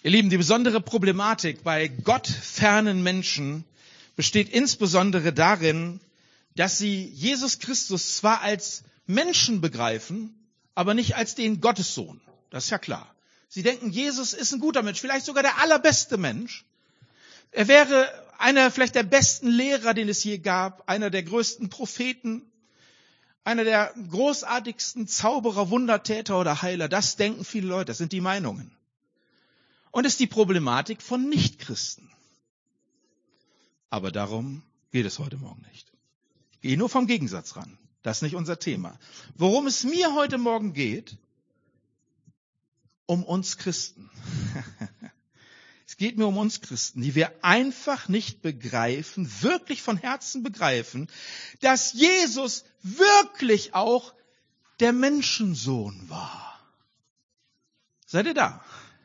Ihr Lieben, die besondere Problematik bei gottfernen Menschen besteht insbesondere darin, dass sie Jesus Christus zwar als Menschen begreifen, aber nicht als den Gottessohn. Das ist ja klar. Sie denken, Jesus ist ein guter Mensch, vielleicht sogar der allerbeste Mensch. Er wäre einer vielleicht der besten Lehrer, den es je gab, einer der größten Propheten, einer der großartigsten Zauberer, Wundertäter oder Heiler. Das denken viele Leute, das sind die Meinungen. Und es ist die Problematik von Nichtchristen. Aber darum geht es heute Morgen nicht. Ich gehe nur vom Gegensatz ran. Das ist nicht unser Thema. Worum es mir heute Morgen geht, um uns Christen. Es geht mir um uns Christen, die wir einfach nicht begreifen, wirklich von Herzen begreifen, dass Jesus wirklich auch der Menschensohn war. Seid ihr da?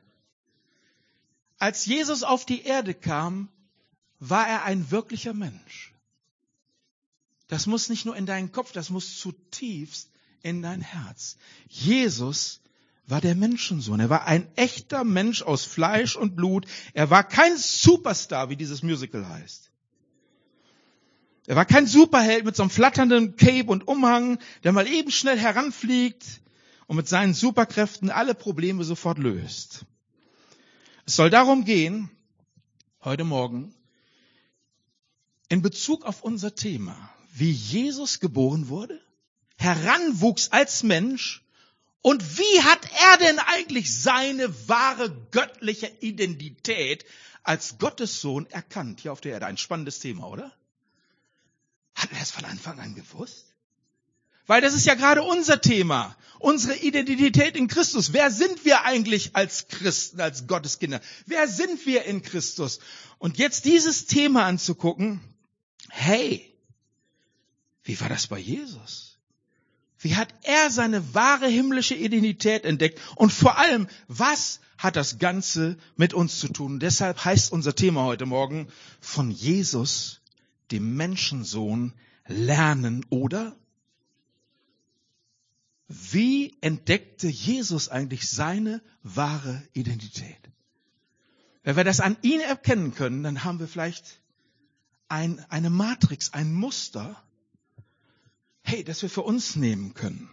Als Jesus auf die Erde kam, war er ein wirklicher Mensch. Das muss nicht nur in deinen Kopf, das muss zutiefst in dein Herz. Jesus war der Menschensohn. Er war ein echter Mensch aus Fleisch und Blut. Er war kein Superstar, wie dieses Musical heißt. Er war kein Superheld mit so einem flatternden Cape und Umhang, der mal eben schnell heranfliegt und mit seinen Superkräften alle Probleme sofort löst. Es soll darum gehen, heute Morgen, in Bezug auf unser Thema, wie Jesus geboren wurde, heranwuchs als Mensch und wie hat er denn eigentlich seine wahre göttliche Identität als Gottessohn erkannt hier auf der Erde? Ein spannendes Thema, oder? Hat er das von Anfang an gewusst? Weil das ist ja gerade unser Thema, unsere Identität in Christus. Wer sind wir eigentlich als Christen, als Gotteskinder? Wer sind wir in Christus? Und jetzt dieses Thema anzugucken, hey, wie war das bei Jesus? Wie hat er seine wahre himmlische Identität entdeckt? Und vor allem, was hat das Ganze mit uns zu tun? Deshalb heißt unser Thema heute Morgen von Jesus, dem Menschensohn, lernen oder? Wie entdeckte Jesus eigentlich seine wahre Identität? Wenn wir das an ihn erkennen können, dann haben wir vielleicht eine Matrix, ein Muster, hey, das wir für uns nehmen können.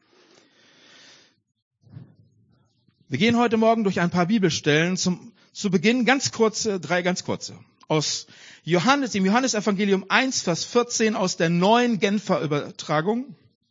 Wir gehen heute Morgen durch ein paar Bibelstellen. Zu Beginn drei ganz kurze. Aus Johannes, im Johannesevangelium 1, Vers 14 aus der neuen Genfer Übertragung.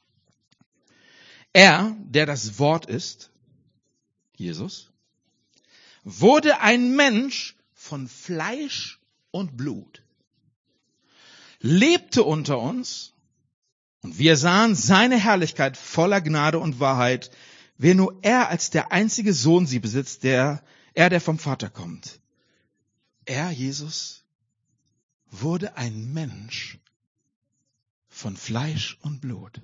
Er, der das Wort ist, Jesus, wurde ein Mensch von Fleisch und Blut, lebte unter uns und wir sahen seine Herrlichkeit voller Gnade und Wahrheit, wer nur er als der einzige Sohn sie besitzt, der vom Vater kommt. Er, Jesus, wurde ein Mensch von Fleisch und Blut.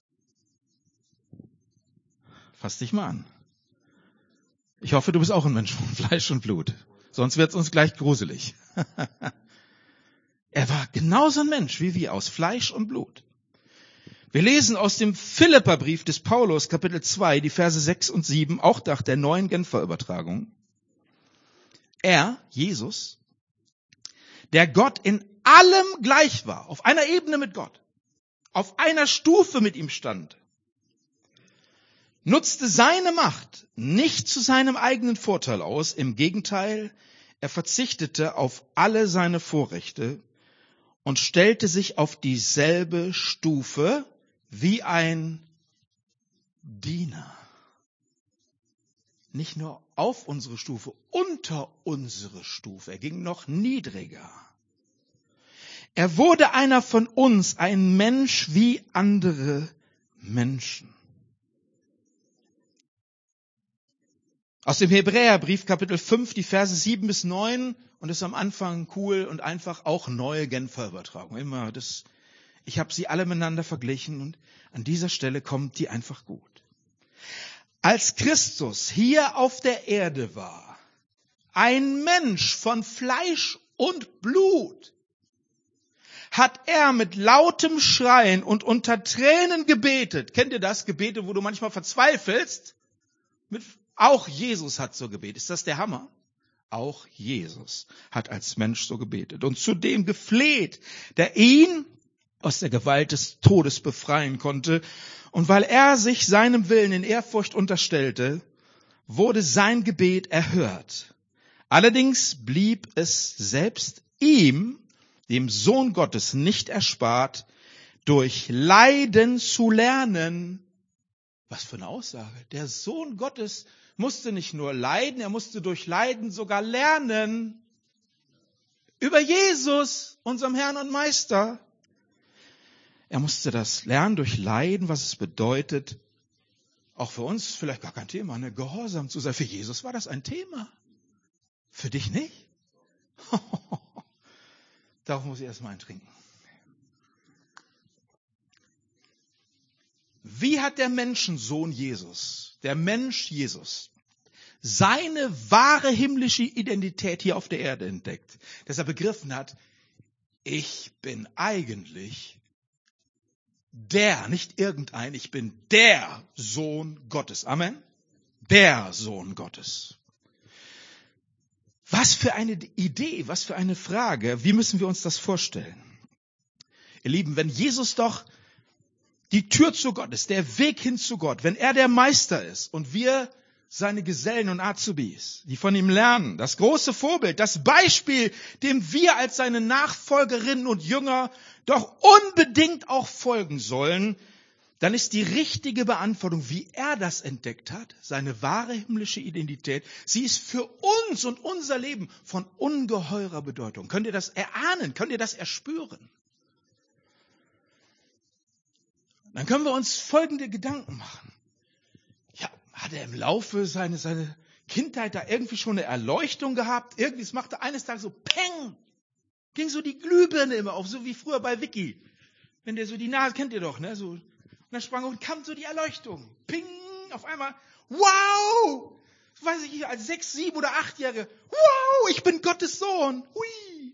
Fass dich mal an. Ich hoffe, du bist auch ein Mensch von Fleisch und Blut. Sonst wird es uns gleich gruselig. Er war genauso ein Mensch wie wir, aus Fleisch und Blut. Wir lesen aus dem Philipperbrief des Paulus, Kapitel 2, die Verse 6 und 7, auch nach der neuen Genfer Übertragung. Er, Jesus, der Gott in allem gleich war, auf einer Ebene mit Gott, auf einer Stufe mit ihm stand, nutzte seine Macht nicht zu seinem eigenen Vorteil aus. Im Gegenteil, er verzichtete auf alle seine Vorrechte und stellte sich auf dieselbe Stufe wie ein Diener. Nicht nur auf unsere Stufe, unter unsere Stufe. Er ging noch niedriger. Er wurde einer von uns, ein Mensch wie andere Menschen. Aus dem Hebräerbrief, Kapitel 5, die Verse 7 bis 9, und das ist am Anfang cool und einfach auch neue Genfer Übertragung. Ich habe sie alle miteinander verglichen und an dieser Stelle kommt die einfach gut. Als Christus hier auf der Erde war, ein Mensch von Fleisch und Blut, hat er mit lautem Schreien und unter Tränen gebetet. Kennt ihr das? Gebete, wo du manchmal verzweifelst? Auch Jesus hat so gebetet. Ist das der Hammer? Auch Jesus hat als Mensch so gebetet und zu dem gefleht, der ihn aus der Gewalt des Todes befreien konnte. Und weil er sich seinem Willen in Ehrfurcht unterstellte, wurde sein Gebet erhört. Allerdings blieb es selbst ihm, dem Sohn Gottes, nicht erspart, durch Leiden zu lernen. Was für eine Aussage. Der Sohn Gottes musste nicht nur leiden, er musste durch Leiden sogar lernen. Über Jesus, unserem Herrn und Meister. Er musste das lernen durch Leiden, was es bedeutet, auch für uns vielleicht gar kein Thema, ne? Gehorsam zu sein. Für Jesus war das ein Thema. Für dich nicht? Darauf muss ich erstmal eintrinken. Wie hat der Menschensohn Jesus, der Mensch Jesus, seine wahre himmlische Identität hier auf der Erde entdeckt? Dass er begriffen hat, ich bin eigentlich nicht irgendein, ich bin der Sohn Gottes. Amen? Der Sohn Gottes. Was für eine Idee, was für eine Frage. Wie müssen wir uns das vorstellen? Ihr Lieben, wenn Jesus doch die Tür zu Gott ist, der Weg hin zu Gott, wenn er der Meister ist und wir seine Gesellen und Azubis, die von ihm lernen, das große Vorbild, das Beispiel, dem wir als seine Nachfolgerinnen und Jünger doch unbedingt auch folgen sollen, dann ist die richtige Beantwortung, wie er das entdeckt hat, seine wahre himmlische Identität, sie ist für uns und unser Leben von ungeheurer Bedeutung. Könnt ihr das erahnen? Könnt ihr das erspüren? Dann können wir uns folgende Gedanken machen. Ja, hat er im Laufe seiner Kindheit da irgendwie schon eine Erleuchtung gehabt? Irgendwie, es machte eines Tages so Peng! Ging so die Glühbirne immer auf, so wie früher bei Vicky. Wenn der so die Nase, kennt ihr doch, ne? So, und dann sprang und kam so die Erleuchtung. Ping! Auf einmal, wow! Weiß ich, als 6, 7 oder 8-Jährige, wow! Ich bin Gottes Sohn! Hui!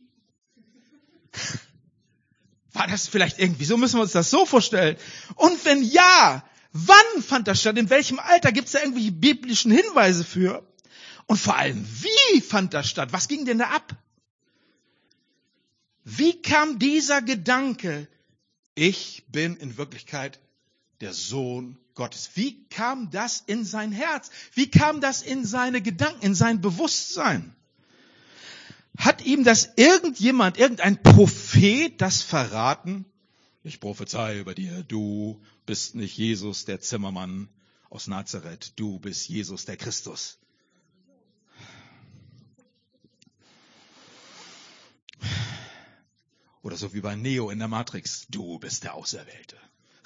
War das vielleicht irgendwie so? Müssen wir uns das so vorstellen? Und wenn ja, wann fand das statt? In welchem Alter? Gibt es da irgendwelche biblischen Hinweise für? Und vor allem, wie fand das statt? Was ging denn da ab? Wie kam dieser Gedanke, ich bin in Wirklichkeit der Sohn Gottes? Wie kam das in sein Herz? Wie kam das in seine Gedanken, in sein Bewusstsein? Hat ihm das irgendein Prophet das verraten? Ich prophezei über dir, du bist nicht Jesus, der Zimmermann aus Nazareth, du bist Jesus, der Christus. Oder so wie bei Neo in der Matrix, du bist der Auserwählte.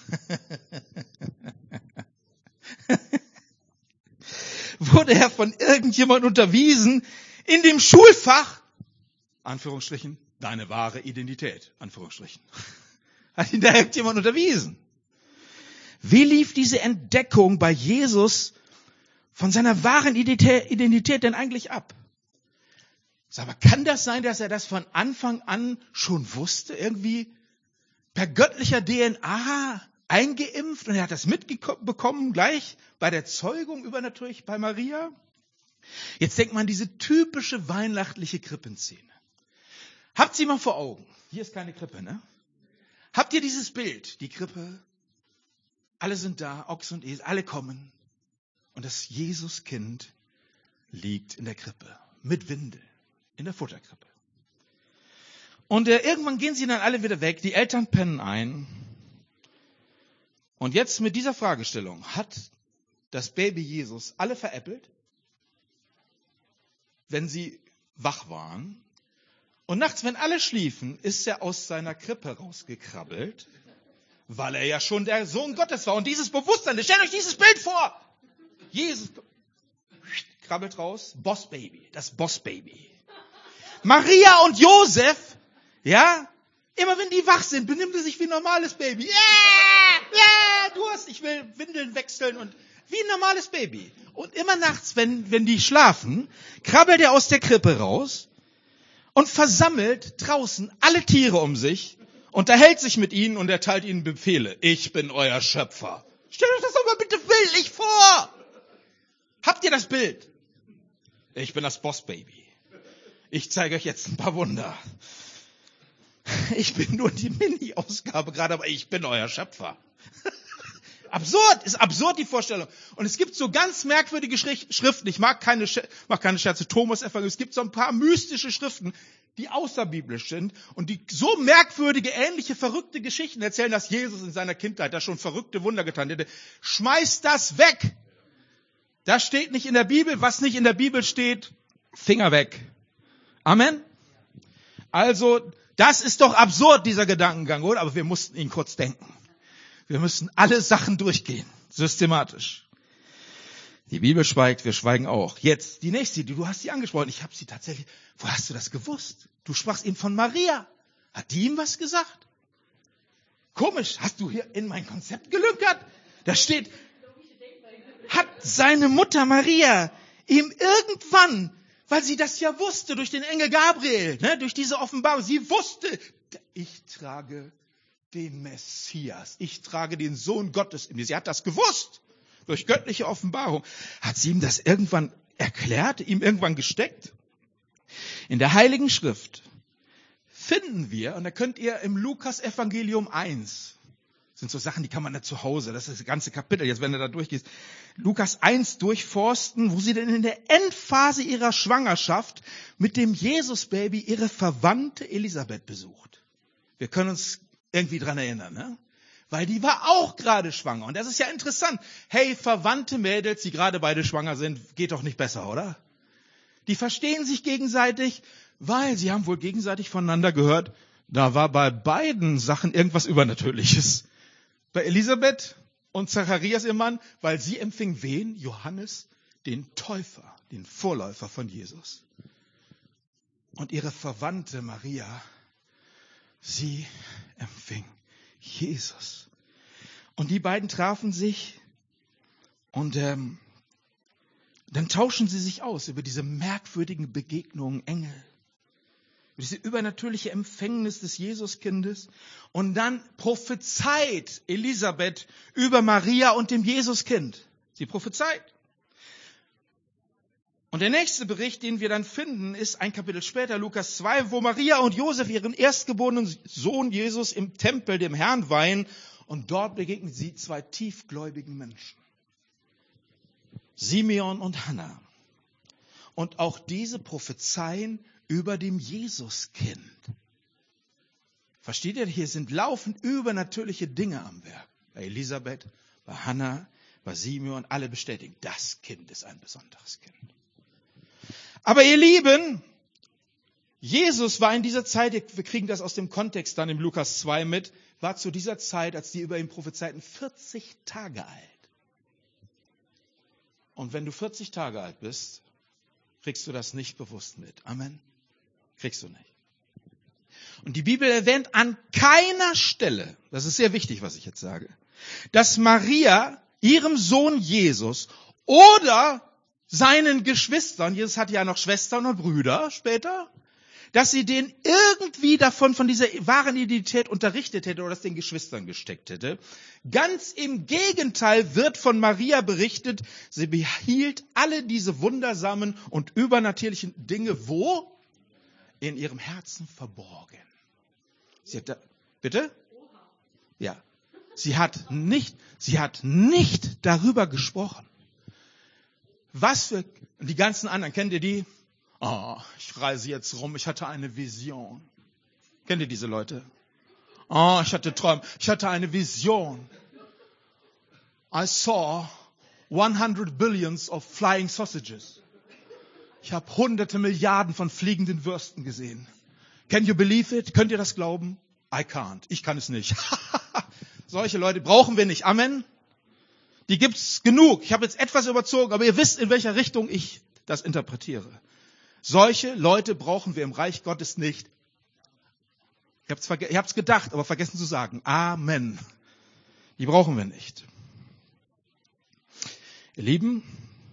Wurde er von irgendjemand unterwiesen in dem Schulfach, Anführungsstrichen, deine wahre Identität, Anführungsstrichen. Hat ihn da irgendjemand unterwiesen? Wie lief diese Entdeckung bei Jesus von seiner wahren Identität denn eigentlich ab? Aber kann das sein, dass er das von Anfang an schon wusste? Irgendwie per göttlicher DNA eingeimpft und er hat das mitbekommen gleich bei der Zeugung übernatürlich bei Maria? Jetzt denkt man diese typische weihnachtliche Krippenszene. Habt sie mal vor Augen. Hier ist keine Krippe, ne? Habt ihr dieses Bild? Die Krippe, alle sind da, Ochs und Esel, alle kommen. Und das Jesuskind liegt in der Krippe mit Windeln. In der Futterkrippe. Und irgendwann gehen sie dann alle wieder weg, die Eltern pennen ein. Und jetzt mit dieser Fragestellung, hat das Baby Jesus alle veräppelt, wenn sie wach waren? Und nachts, wenn alle schliefen, ist er aus seiner Krippe rausgekrabbelt, weil er ja schon der Sohn Gottes war. Und dieses Bewusstsein, stellt euch dieses Bild vor. Jesus krabbelt raus, Bossbaby, das Bossbaby. Maria und Josef, ja, immer wenn die wach sind, benimmt er sich wie ein normales Baby. Ja, Durst, ich will Windeln wechseln und wie ein normales Baby. Und immer nachts, wenn die schlafen, krabbelt er aus der Krippe raus und versammelt draußen alle Tiere um sich, unterhält sich mit ihnen und erteilt ihnen Befehle. Ich bin euer Schöpfer. Stellt euch das doch mal bitte bildlich vor. Habt ihr das Bild? Ich bin das Bossbaby. Ich zeige euch jetzt ein paar Wunder. Ich bin nur die Mini-Ausgabe gerade, aber ich bin euer Schöpfer. Absurd, ist absurd die Vorstellung. Und es gibt so ganz merkwürdige Schriften. Ich mag keine Scherze, Thomas-Evangelium. Es gibt so ein paar mystische Schriften, die außerbiblisch sind und die so merkwürdige, ähnliche, verrückte Geschichten erzählen, dass Jesus in seiner Kindheit da schon verrückte Wunder getan hätte. Schmeißt das weg. Das steht nicht in der Bibel. Was nicht in der Bibel steht, Finger weg. Amen. Also, das ist doch absurd, dieser Gedankengang, oder? Aber wir mussten ihn kurz denken. Wir müssen alle Sachen durchgehen, systematisch. Die Bibel schweigt, wir schweigen auch. Jetzt die nächste, du hast sie angesprochen. Ich habe sie tatsächlich, wo hast du das gewusst? Du sprachst eben von Maria. Hat die ihm was gesagt? Komisch, hast du hier in mein Konzept gelünkert? Da steht, hat seine Mutter Maria ihm irgendwann, weil sie das ja wusste durch den Engel Gabriel, durch diese Offenbarung, sie wusste, ich trage den Messias. Ich trage den Sohn Gottes in mir. Sie hat das gewusst. Durch göttliche Offenbarung. Hat sie ihm das irgendwann erklärt, ihm irgendwann gesteckt? In der Heiligen Schrift finden wir, und da könnt ihr im Lukas-Evangelium 1, sind so Sachen, die kann man nicht zu Hause, das ist das ganze Kapitel, jetzt wenn du da durchgehst, Lukas 1 durchforsten, wo sie denn in der Endphase ihrer Schwangerschaft mit dem Jesus-Baby ihre Verwandte Elisabeth besucht. Wir können uns irgendwie dran erinnern, ne? Weil die war auch gerade schwanger. Und das ist ja interessant. Hey, verwandte Mädels, die gerade beide schwanger sind, geht doch nicht besser, oder? Die verstehen sich gegenseitig, weil sie haben wohl gegenseitig voneinander gehört, da war bei beiden Sachen irgendwas Übernatürliches. Bei Elisabeth und Zacharias, ihr Mann, weil sie empfing wen? Johannes, den Täufer, den Vorläufer von Jesus. Und ihre Verwandte Maria, sie empfing Jesus. Und die beiden trafen sich und dann tauschen sie sich aus über diese merkwürdigen Begegnungen Engel, über diese übernatürliche Empfängnis des Jesuskindes. Und dann prophezeit Elisabeth über Maria und dem Jesuskind. Sie prophezeit. Und der nächste Bericht, den wir dann finden, ist ein Kapitel später, Lukas 2, wo Maria und Josef ihren erstgeborenen Sohn Jesus im Tempel dem Herrn weihen. Und dort begegnen sie zwei tiefgläubigen Menschen. Simeon und Hannah. Und auch diese prophezeien über dem Jesuskind. Versteht ihr? Hier sind laufend übernatürliche Dinge am Werk. Bei Elisabeth, bei Hannah, bei Simeon, alle bestätigen, das Kind ist ein besonderes Kind. Aber ihr Lieben, Jesus war in dieser Zeit, wir kriegen das aus dem Kontext dann im Lukas 2 mit, war zu dieser Zeit, als die über ihn prophezeiten, 40 Tage alt. Und wenn du 40 Tage alt bist, kriegst du das nicht bewusst mit. Amen. Kriegst du nicht. Und die Bibel erwähnt an keiner Stelle, das ist sehr wichtig, was ich jetzt sage, dass Maria ihrem Sohn Jesus oder seinen Geschwistern, Jesus hatte ja noch Schwestern und Brüder später, dass sie den irgendwie davon, von dieser wahren Identität unterrichtet hätte oder das den Geschwistern gesteckt hätte. Ganz im Gegenteil wird von Maria berichtet, sie behielt alle diese wundersamen und übernatürlichen Dinge wo? In ihrem Herzen verborgen. Sie hat bitte? Ja. Sie hat nicht darüber gesprochen. Was für, die ganzen anderen, kennt ihr die? Oh, ich reise jetzt rum, ich hatte eine Vision. Kennt ihr diese Leute? Oh, ich hatte Träume, ich hatte eine Vision. I saw 100 billions of flying sausages. Ich habe hunderte Milliarden von fliegenden Würsten gesehen. Can you believe it? Könnt ihr das glauben? I can't. Ich kann es nicht. Solche Leute brauchen wir nicht. Amen. Die gibt's genug. Ich habe jetzt etwas überzogen, aber ihr wisst, in welcher Richtung ich das interpretiere. Solche Leute brauchen wir im Reich Gottes nicht. Ich hab's gedacht, aber vergessen zu sagen. Amen. Die brauchen wir nicht. Ihr Lieben,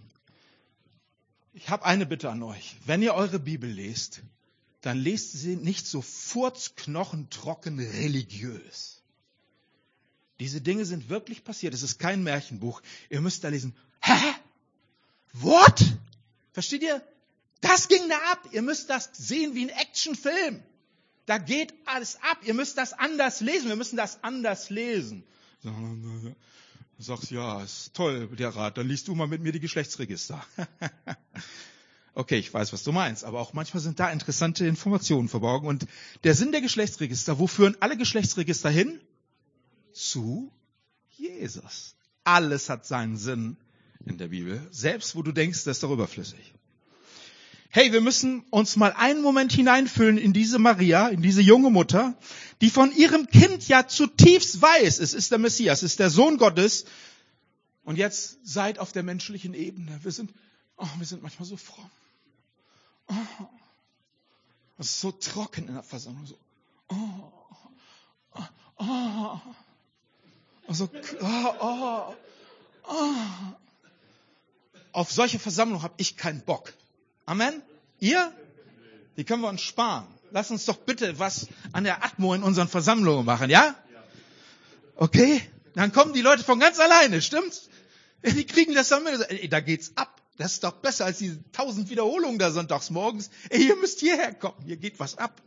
ich habe eine Bitte an euch. Wenn ihr eure Bibel lest, dann lest sie nicht so furzknochentrocken religiös. Diese Dinge sind wirklich passiert. Es ist kein Märchenbuch. Ihr müsst da lesen. Hä? What? Versteht ihr? Das ging da ab. Ihr müsst das sehen wie ein Actionfilm. Da geht alles ab. Ihr müsst das anders lesen. Wir müssen das anders lesen. Du sagst, ja, ist toll, der Rat. Dann liest du mal mit mir die Geschlechtsregister. Okay, ich weiß, was du meinst. Aber auch manchmal sind da interessante Informationen verborgen. Und der Sinn der Geschlechtsregister, wo führen alle Geschlechtsregister hin? Zu Jesus. Alles hat seinen Sinn in der Bibel. Selbst wo du denkst, das ist doch überflüssig. Hey, wir müssen uns mal einen Moment hineinfühlen in diese Maria, in diese junge Mutter, die von ihrem Kind ja zutiefst weiß, es ist der Messias, es ist der Sohn Gottes. Und jetzt seid auf der menschlichen Ebene. Wir sind manchmal so fromm. Es ist so trocken in der Versammlung. So. Auf solche Versammlungen habe ich keinen Bock. Amen? Ihr? Die können wir uns sparen. Lass uns doch bitte was an der Atmo in unseren Versammlungen machen, ja? Okay? Dann kommen die Leute von ganz alleine, stimmt's? Die kriegen das dann mit. Ey, da geht's ab. Das ist doch besser als die 1000 Wiederholungen da sonntags morgens. Ey, ihr müsst hierher kommen. Hier geht was ab.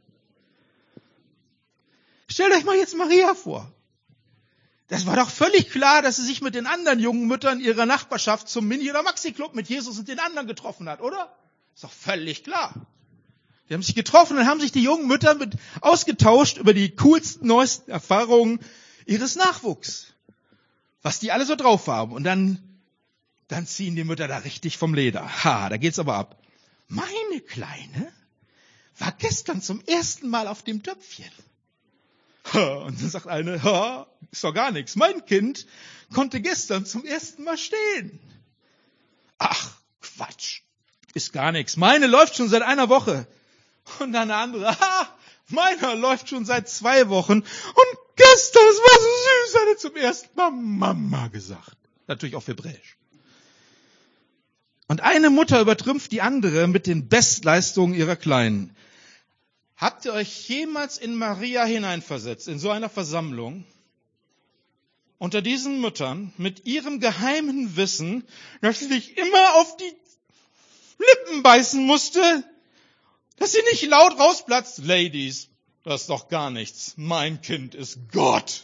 Stellt euch mal jetzt Maria vor. Das war doch völlig klar, dass sie sich mit den anderen jungen Müttern ihrer Nachbarschaft zum Mini- oder Maxi-Club mit Jesus und den anderen getroffen hat, oder? Ist doch völlig klar. Die haben sich getroffen und haben sich die jungen Mütter mit ausgetauscht über die coolsten, neuesten Erfahrungen ihres Nachwuchs. Was die alle so drauf haben. Und dann ziehen die Mütter da richtig vom Leder. Da geht's aber ab. Meine Kleine war gestern zum ersten Mal auf dem Töpfchen. Und dann sagt eine, ist doch gar nichts. Mein Kind konnte gestern zum ersten Mal stehen. Ach, Quatsch. Ist gar nichts. Meine läuft schon seit einer Woche. Und dann eine andere, meiner läuft schon seit 2 Wochen. Und gestern, es war so süß, hat er zum ersten Mal Mama gesagt. Natürlich auch hebräisch. Und eine Mutter übertrümpft die andere mit den Bestleistungen ihrer Kleinen. Habt ihr euch jemals in Maria hineinversetzt, in so einer Versammlung, unter diesen Müttern, mit ihrem geheimen Wissen, dass sie sich immer auf die Lippen beißen musste, dass sie nicht laut rausplatzt, Ladies, das ist doch gar nichts, mein Kind ist Gott.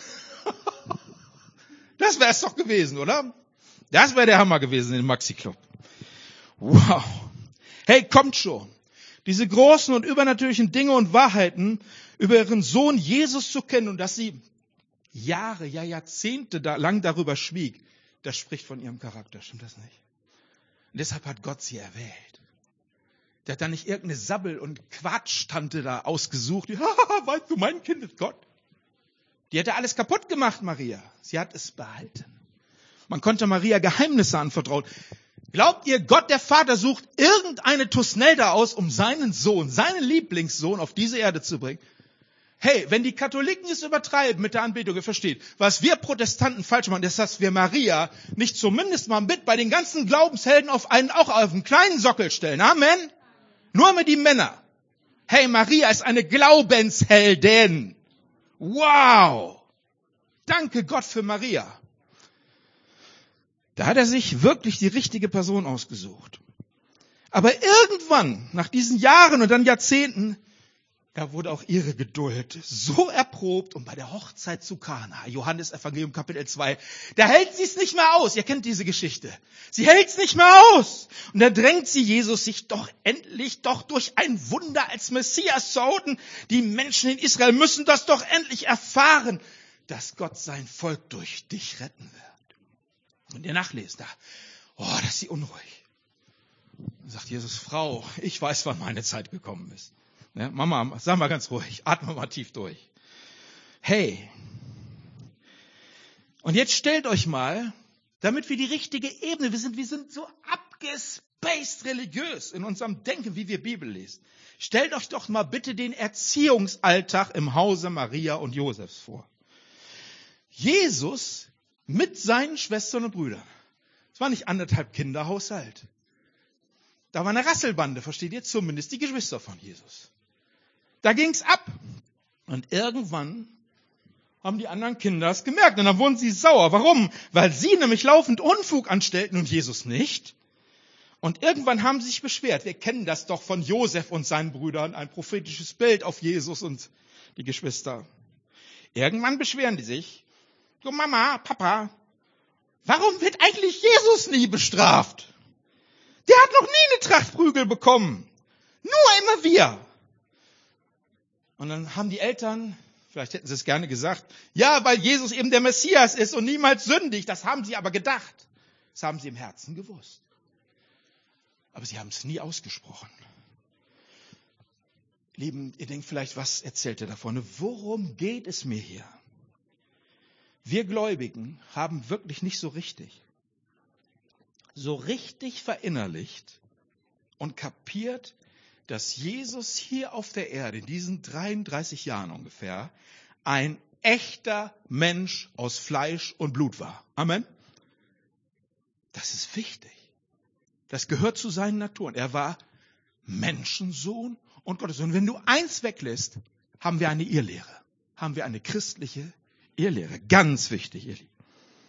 Das wäre es doch gewesen, oder? Das wäre der Hammer gewesen im Maxi-Club. Wow. Hey, kommt schon. Diese großen und übernatürlichen Dinge und Wahrheiten über ihren Sohn Jesus zu kennen und dass sie Jahre, ja Jahrzehnte lang darüber schwieg, das spricht von ihrem Charakter, stimmt das nicht? Und deshalb hat Gott sie erwählt. Der hat da nicht irgendeine Sabbel- und Quatschtante da ausgesucht. Weißt du, mein Kind ist Gott. Die hätte alles kaputt gemacht, Maria. Sie hat es behalten. Man konnte Maria Geheimnisse anvertrauen. Glaubt ihr, Gott, der Vater, sucht irgendeine Tusnelda aus, um seinen Sohn, seinen Lieblingssohn auf diese Erde zu bringen? Hey, wenn die Katholiken es übertreiben mit der Anbetung, ihr versteht, was wir Protestanten falsch machen, ist, dass wir Maria nicht zumindest mal mit bei den ganzen Glaubenshelden auch auf einen kleinen Sockel stellen. Amen? Nur mit die Männer. Hey, Maria ist eine Glaubensheldin. Wow. Danke Gott für Maria. Da hat er sich wirklich die richtige Person ausgesucht. Aber irgendwann, nach diesen Jahren und dann Jahrzehnten, da wurde auch ihre Geduld so erprobt und bei der Hochzeit zu Kana, Johannes Evangelium Kapitel 2, da hält sie es nicht mehr aus. Ihr kennt diese Geschichte. Sie hält es nicht mehr aus. Und da drängt sie Jesus, sich doch endlich durch ein Wunder als Messias zu outen. Die Menschen in Israel müssen das doch endlich erfahren, dass Gott sein Volk durch dich retten wird. Und ihr nachlest da, da ist sie unruhig. Dann sagt Jesus, Frau, ich weiß, wann meine Zeit gekommen ist. Ja, Mama, sag mal ganz ruhig, atme mal tief durch. Hey, und jetzt stellt euch mal, damit wir die richtige Ebene, wir sind so abgespaced religiös in unserem Denken, wie wir Bibel lesen. Stellt euch doch mal bitte den Erziehungsalltag im Hause Maria und Josefs vor. Jesus mit seinen Schwestern und Brüdern. Es war nicht 1,5 Kinderhaushalt. Da war eine Rasselbande, versteht ihr? Zumindest die Geschwister von Jesus. Da ging's ab. Und irgendwann haben die anderen Kinder es gemerkt. Und dann wurden sie sauer. Warum? Weil sie nämlich laufend Unfug anstellten und Jesus nicht. Und irgendwann haben sie sich beschwert. Wir kennen das doch von Josef und seinen Brüdern, ein prophetisches Bild auf Jesus und die Geschwister. Irgendwann beschweren die sich. So, Mama, Papa, warum wird eigentlich Jesus nie bestraft? Der hat noch nie eine Tracht Prügel bekommen. Nur immer wir. Und dann haben die Eltern, vielleicht hätten sie es gerne gesagt, ja, weil Jesus eben der Messias ist und niemals sündigt. Das haben sie aber gedacht. Das haben sie im Herzen gewusst. Aber sie haben es nie ausgesprochen. Lieben, ihr denkt vielleicht, was erzählt er davon? Worum geht es mir hier? Wir Gläubigen haben wirklich nicht so richtig verinnerlicht und kapiert, dass Jesus hier auf der Erde in diesen 33 Jahren ungefähr ein echter Mensch aus Fleisch und Blut war. Amen. Das ist wichtig. Das gehört zu seinen Naturen. Er war Menschensohn und Gottessohn. Wenn du eins weglässt, haben wir eine Irrlehre. Haben wir eine christliche Irrlehre. Ganz wichtig, ihr Lieben.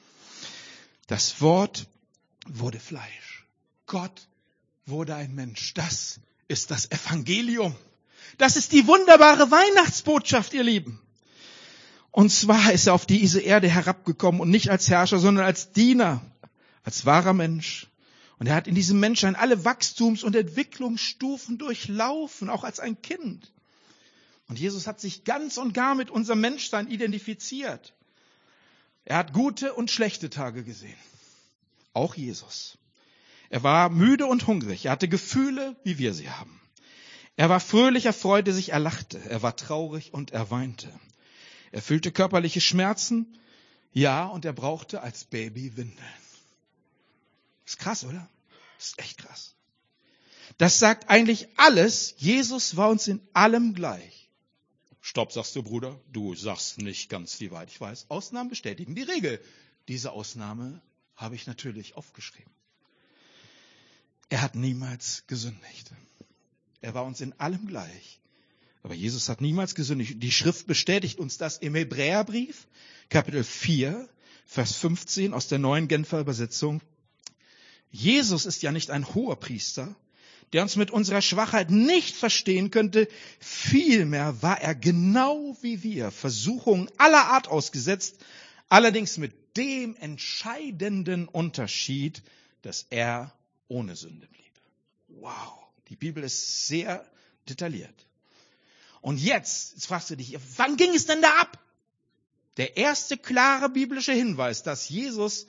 Das Wort wurde Fleisch. Gott wurde ein Mensch. Das ist das Evangelium. Das ist die wunderbare Weihnachtsbotschaft, ihr Lieben. Und zwar ist er auf diese Erde herabgekommen und nicht als Herrscher, sondern als Diener, als wahrer Mensch. Und er hat in diesem Menschsein alle Wachstums- und Entwicklungsstufen durchlaufen, auch als ein Kind. Und Jesus hat sich ganz und gar mit unserem Menschsein identifiziert. Er hat gute und schlechte Tage gesehen. Auch Jesus. Er war müde und hungrig. Er hatte Gefühle, wie wir sie haben. Er war fröhlich, er freute sich, er lachte. Er war traurig und er weinte. Er fühlte körperliche Schmerzen. Ja, und er brauchte als Baby Windeln. Ist krass, oder? Ist echt krass. Das sagt eigentlich alles. Jesus war uns in allem gleich. Stopp, sagst du, Bruder. Du sagst nicht ganz wie weit ich weiß. Ausnahmen bestätigen die Regel. Diese Ausnahme habe ich natürlich aufgeschrieben. Er hat niemals gesündigt. Er war uns in allem gleich. Aber Jesus hat niemals gesündigt. Die Schrift bestätigt uns das im Hebräerbrief, Kapitel 4, Vers 15 aus der neuen Genfer Übersetzung. Jesus ist ja nicht ein Hoherpriester, der uns mit unserer Schwachheit nicht verstehen könnte. Vielmehr war er genau wie wir Versuchungen aller Art ausgesetzt, allerdings mit dem entscheidenden Unterschied, dass er ohne Sünde blieb. Wow, die Bibel ist sehr detailliert. Und jetzt fragst du dich, wann ging es denn da ab? Der erste klare biblische Hinweis, dass Jesus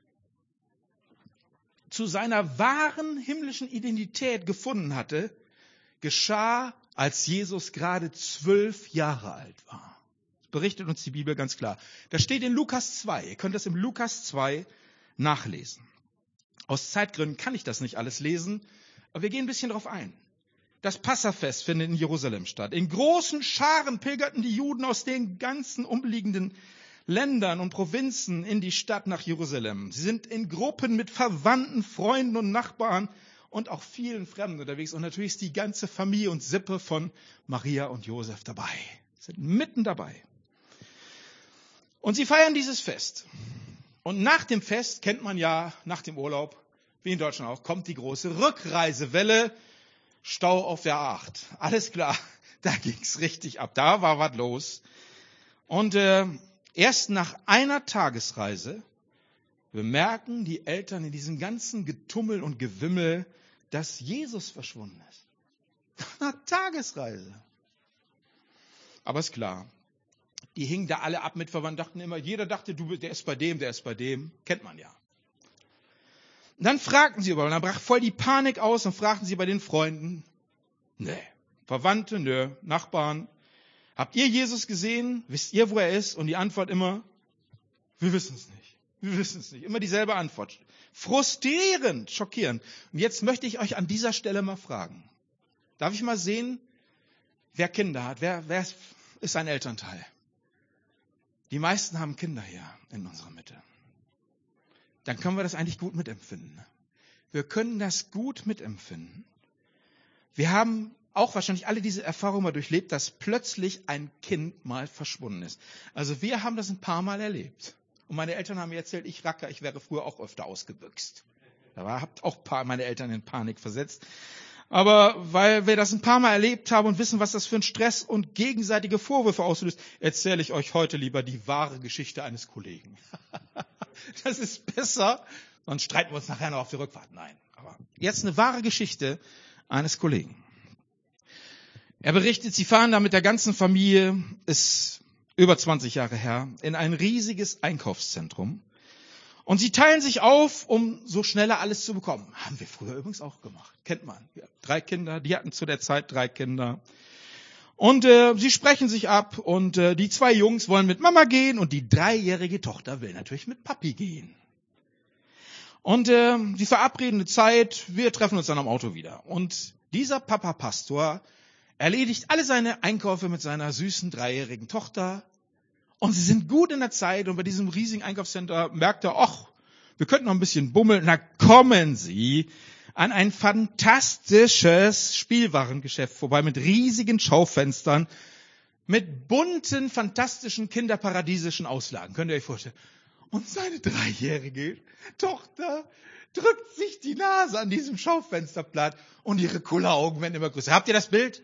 zu seiner wahren himmlischen Identität gefunden hatte, geschah, als Jesus gerade 12 Jahre alt war. Das berichtet uns die Bibel ganz klar. Das steht in Lukas 2. Ihr könnt das im Lukas 2 nachlesen. Aus Zeitgründen kann ich das nicht alles lesen, aber wir gehen ein bisschen drauf ein. Das Passafest findet in Jerusalem statt. In großen Scharen pilgerten die Juden aus den ganzen umliegenden Ländern und Provinzen in die Stadt nach Jerusalem. Sie sind in Gruppen mit Verwandten, Freunden und Nachbarn und auch vielen Fremden unterwegs. Und natürlich ist die ganze Familie und Sippe von Maria und Josef dabei. Sie sind mitten dabei. Und sie feiern dieses Fest. Und nach dem Fest, kennt man ja, nach dem Urlaub, wie in Deutschland auch, kommt die große Rückreisewelle. Stau auf der A8. Alles klar, da ging's richtig ab. Da war was los. Und erst nach einer Tagesreise bemerken die Eltern in diesem ganzen Getummel und Gewimmel, dass Jesus verschwunden ist. Nach einer Tagesreise. Aber ist klar, die hingen da alle ab mit Verwandten, dachten immer, jeder dachte, der ist bei dem, der ist bei dem. Kennt man ja. Und dann fragten sie überall, und dann brach voll die Panik aus und fragten sie bei den Freunden, nee, Verwandte, nö, Nachbarn, habt ihr Jesus gesehen? Wisst ihr, wo er ist? Und die Antwort immer, wir wissen es nicht. Wir wissen es nicht. Immer dieselbe Antwort. Frustrierend, schockierend. Und jetzt möchte ich euch an dieser Stelle mal fragen. Darf ich mal sehen, wer Kinder hat? Wer ist ein Elternteil? Die meisten haben Kinder hier in unserer Mitte. Dann können wir das eigentlich gut mitempfinden. Wir können das gut mitempfinden. Wir haben auch wahrscheinlich alle diese Erfahrung mal durchlebt, dass plötzlich ein Kind mal verschwunden ist. Also wir haben das ein paar Mal erlebt. Und meine Eltern haben mir erzählt, ich wäre früher auch öfter ausgebüxt. Habt auch meine Eltern in Panik versetzt. Aber weil wir das ein paar Mal erlebt haben und wissen, was das für ein Stress und gegenseitige Vorwürfe auslöst, erzähle ich euch heute lieber die wahre Geschichte eines Kollegen. Das ist besser, sonst streiten wir uns nachher noch auf die Rückfahrt. Nein, aber jetzt eine wahre Geschichte eines Kollegen. Er berichtet, sie fahren da mit der ganzen Familie, ist über 20 Jahre her, in ein riesiges Einkaufszentrum. Und sie teilen sich auf, um so schneller alles zu bekommen. Haben wir früher übrigens auch gemacht. Kennt man. Wir 3 Kinder, die hatten zu der Zeit 3 Kinder. Und sie sprechen sich ab und die 2 Jungs wollen mit Mama gehen und die 3-jährige Tochter will natürlich mit Papi gehen. Und sie verabreden eine Zeit, wir treffen uns dann am Auto wieder. Und dieser Papa-Pastor erledigt alle seine Einkäufe mit seiner süßen 3-jährigen Tochter. Und sie sind gut in der Zeit und bei diesem riesigen Einkaufscenter merkt er, ach, wir könnten noch ein bisschen bummeln. Und da kommen sie an ein fantastisches Spielwarengeschäft vorbei mit riesigen Schaufenstern, mit bunten, fantastischen, kinderparadiesischen Auslagen. Könnt ihr euch vorstellen? Und seine 3-jährige Tochter drückt sich die Nase an diesem Schaufensterblatt und ihre Kulleraugen werden immer größer. Habt ihr das Bild?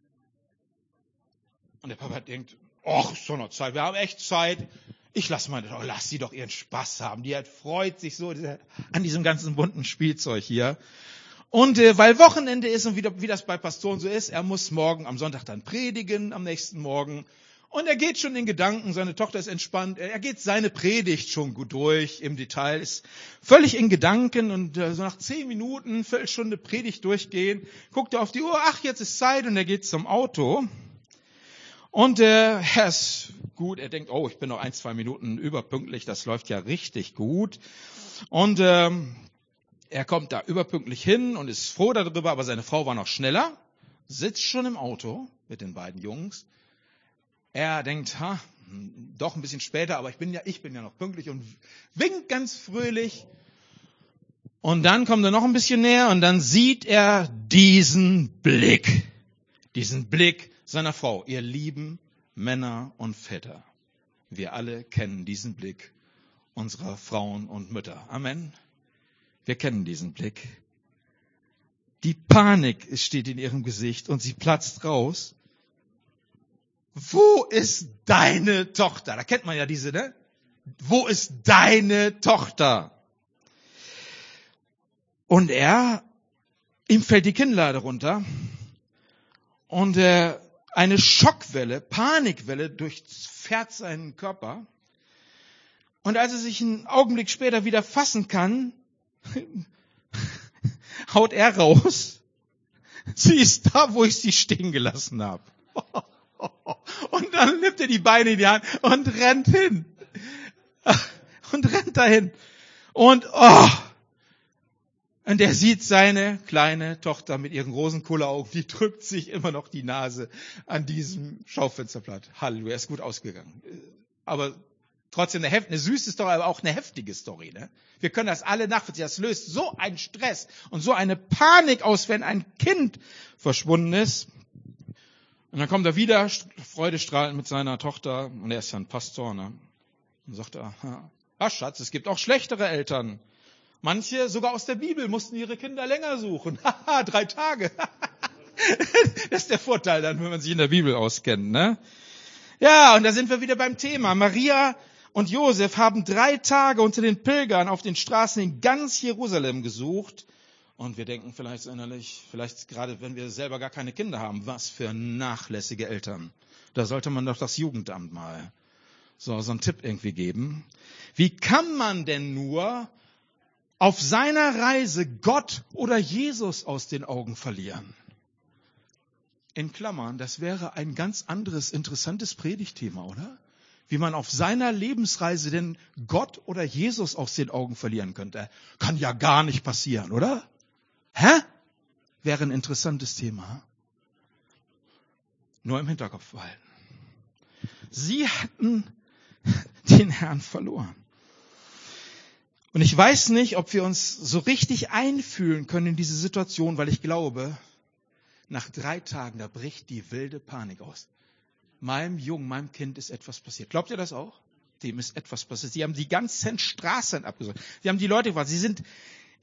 Und der Papa denkt, ach, so noch Zeit, wir haben echt Zeit. Lass sie doch ihren Spaß haben. Die freut sich so an diesem ganzen bunten Spielzeug hier. Und weil Wochenende ist und wie das bei Pastoren so ist, er muss morgen am Sonntag dann predigen, am nächsten Morgen. Und er geht schon in Gedanken, seine Tochter ist entspannt, er geht seine Predigt schon gut durch im Detail, ist völlig in Gedanken und so nach 10 Minuten, Viertelstunde Predigt durchgehen, guckt er auf die Uhr, ach, jetzt ist Zeit und er geht zum Auto. Und er ist gut, er denkt, oh, ich bin noch 1-2 Minuten überpünktlich, das läuft ja richtig gut. Und er kommt da überpünktlich hin und ist froh darüber, aber seine Frau war noch schneller, sitzt schon im Auto mit den beiden Jungs. Er denkt, doch ein bisschen später, aber ich bin ja noch pünktlich und winkt ganz fröhlich. Und dann kommt er noch ein bisschen näher und dann sieht er diesen Blick seiner Frau, ihr lieben Männer und Väter. Wir alle kennen diesen Blick unserer Frauen und Mütter. Amen. Wir kennen diesen Blick. Die Panik steht in ihrem Gesicht und sie platzt raus. Wo ist deine Tochter? Da kennt man ja diese, ne? Wo ist deine Tochter? Und ihm fällt die Kinnlade runter und eine Schockwelle, Panikwelle durchfährt seinen Körper. Und als er sich einen Augenblick später wieder fassen kann, haut er raus. Sie ist da, wo ich sie stehen gelassen habe. Und dann nimmt er die Beine in die Hand und rennt hin. Und rennt dahin. Und er sieht seine kleine Tochter mit ihren großen Kulleraugen, die drückt sich immer noch die Nase an diesem Schaufensterblatt. Halleluja, ist gut ausgegangen. Aber trotzdem eine süße Story, aber auch eine heftige Story. Ne? Wir können das alle nachvollziehen. Das löst so einen Stress und so eine Panik aus, wenn ein Kind verschwunden ist. Und dann kommt er wieder, freudestrahlend mit seiner Tochter, und er ist ja ein Pastor, ne? Und sagt er, Schatz, es gibt auch schlechtere Eltern. Manche, sogar aus der Bibel, mussten ihre Kinder länger suchen. 3 Tage. Das ist der Vorteil dann, wenn man sich in der Bibel auskennt, ne? Ja, und da sind wir wieder beim Thema. Maria und Josef haben 3 Tage unter den Pilgern auf den Straßen in ganz Jerusalem gesucht. Und wir denken vielleicht innerlich, vielleicht gerade wenn wir selber gar keine Kinder haben, was für nachlässige Eltern. Da sollte man doch das Jugendamt mal so einen Tipp irgendwie geben. Wie kann man denn nur auf seiner Reise Gott oder Jesus aus den Augen verlieren? In Klammern, das wäre ein ganz anderes, interessantes Predigtthema, oder? Wie man auf seiner Lebensreise denn Gott oder Jesus aus den Augen verlieren könnte. Kann ja gar nicht passieren, oder? Wäre ein interessantes Thema. Nur im Hinterkopf behalten. Sie hatten den Herrn verloren. Und ich weiß nicht, ob wir uns so richtig einfühlen können in diese Situation, weil ich glaube, nach 3 Tagen, da bricht die wilde Panik aus. Meinem Kind ist etwas passiert. Glaubt ihr das auch? Dem ist etwas passiert. Sie haben die ganzen Straßen abgesucht. Sie haben die Leute gefragt. Sie sind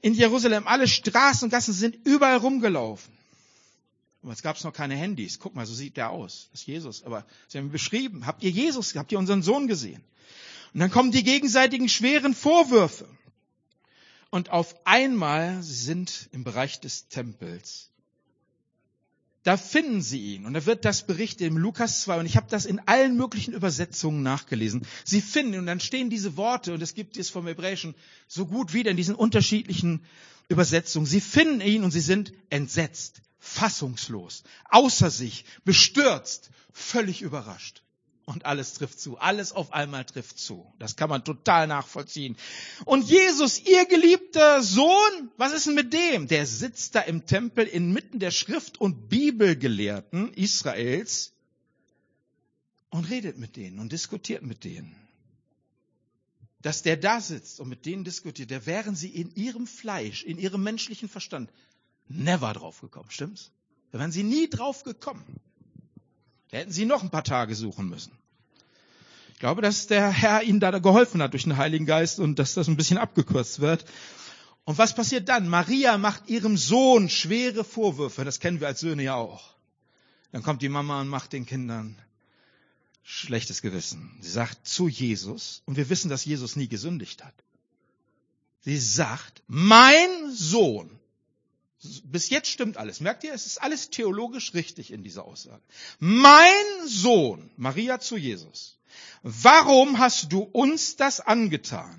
in Jerusalem. Alle Straßen und Gassen sind überall rumgelaufen. Aber es gab noch keine Handys. Guck mal, so sieht der aus. Das ist Jesus. Aber sie haben ihn beschrieben. Habt ihr Jesus? Habt ihr unseren Sohn gesehen? Und dann kommen die gegenseitigen schweren Vorwürfe. Und auf einmal, sie sind im Bereich des Tempels. Da finden sie ihn. Und da wird das berichtet im Lukas 2. Und ich habe das in allen möglichen Übersetzungen nachgelesen. Sie finden ihn und dann stehen diese Worte, und es gibt es vom Hebräischen so gut wieder in diesen unterschiedlichen Übersetzungen. Sie finden ihn und sie sind entsetzt, fassungslos, außer sich, bestürzt, völlig überrascht. Und alles trifft zu. Alles auf einmal trifft zu. Das kann man total nachvollziehen. Und Jesus, ihr geliebter Sohn, was ist denn mit dem? Der sitzt da im Tempel inmitten der Schrift- und Bibelgelehrten Israels und redet mit denen und diskutiert mit denen. Dass der da sitzt und mit denen diskutiert, da wären sie in ihrem Fleisch, in ihrem menschlichen Verstand never drauf gekommen. Stimmt's? Da wären sie nie drauf gekommen. Da hätten sie noch ein paar Tage suchen müssen. Ich glaube, dass der Herr ihnen da geholfen hat durch den Heiligen Geist und dass das ein bisschen abgekürzt wird. Und was passiert dann? Maria macht ihrem Sohn schwere Vorwürfe. Das kennen wir als Söhne ja auch. Dann kommt die Mama und macht den Kindern schlechtes Gewissen. Sie sagt zu Jesus, und wir wissen, dass Jesus nie gesündigt hat. Sie sagt, mein Sohn. Bis jetzt stimmt alles. Merkt ihr, es ist alles theologisch richtig in dieser Aussage. Mein Sohn, Maria zu Jesus, warum hast du uns das angetan?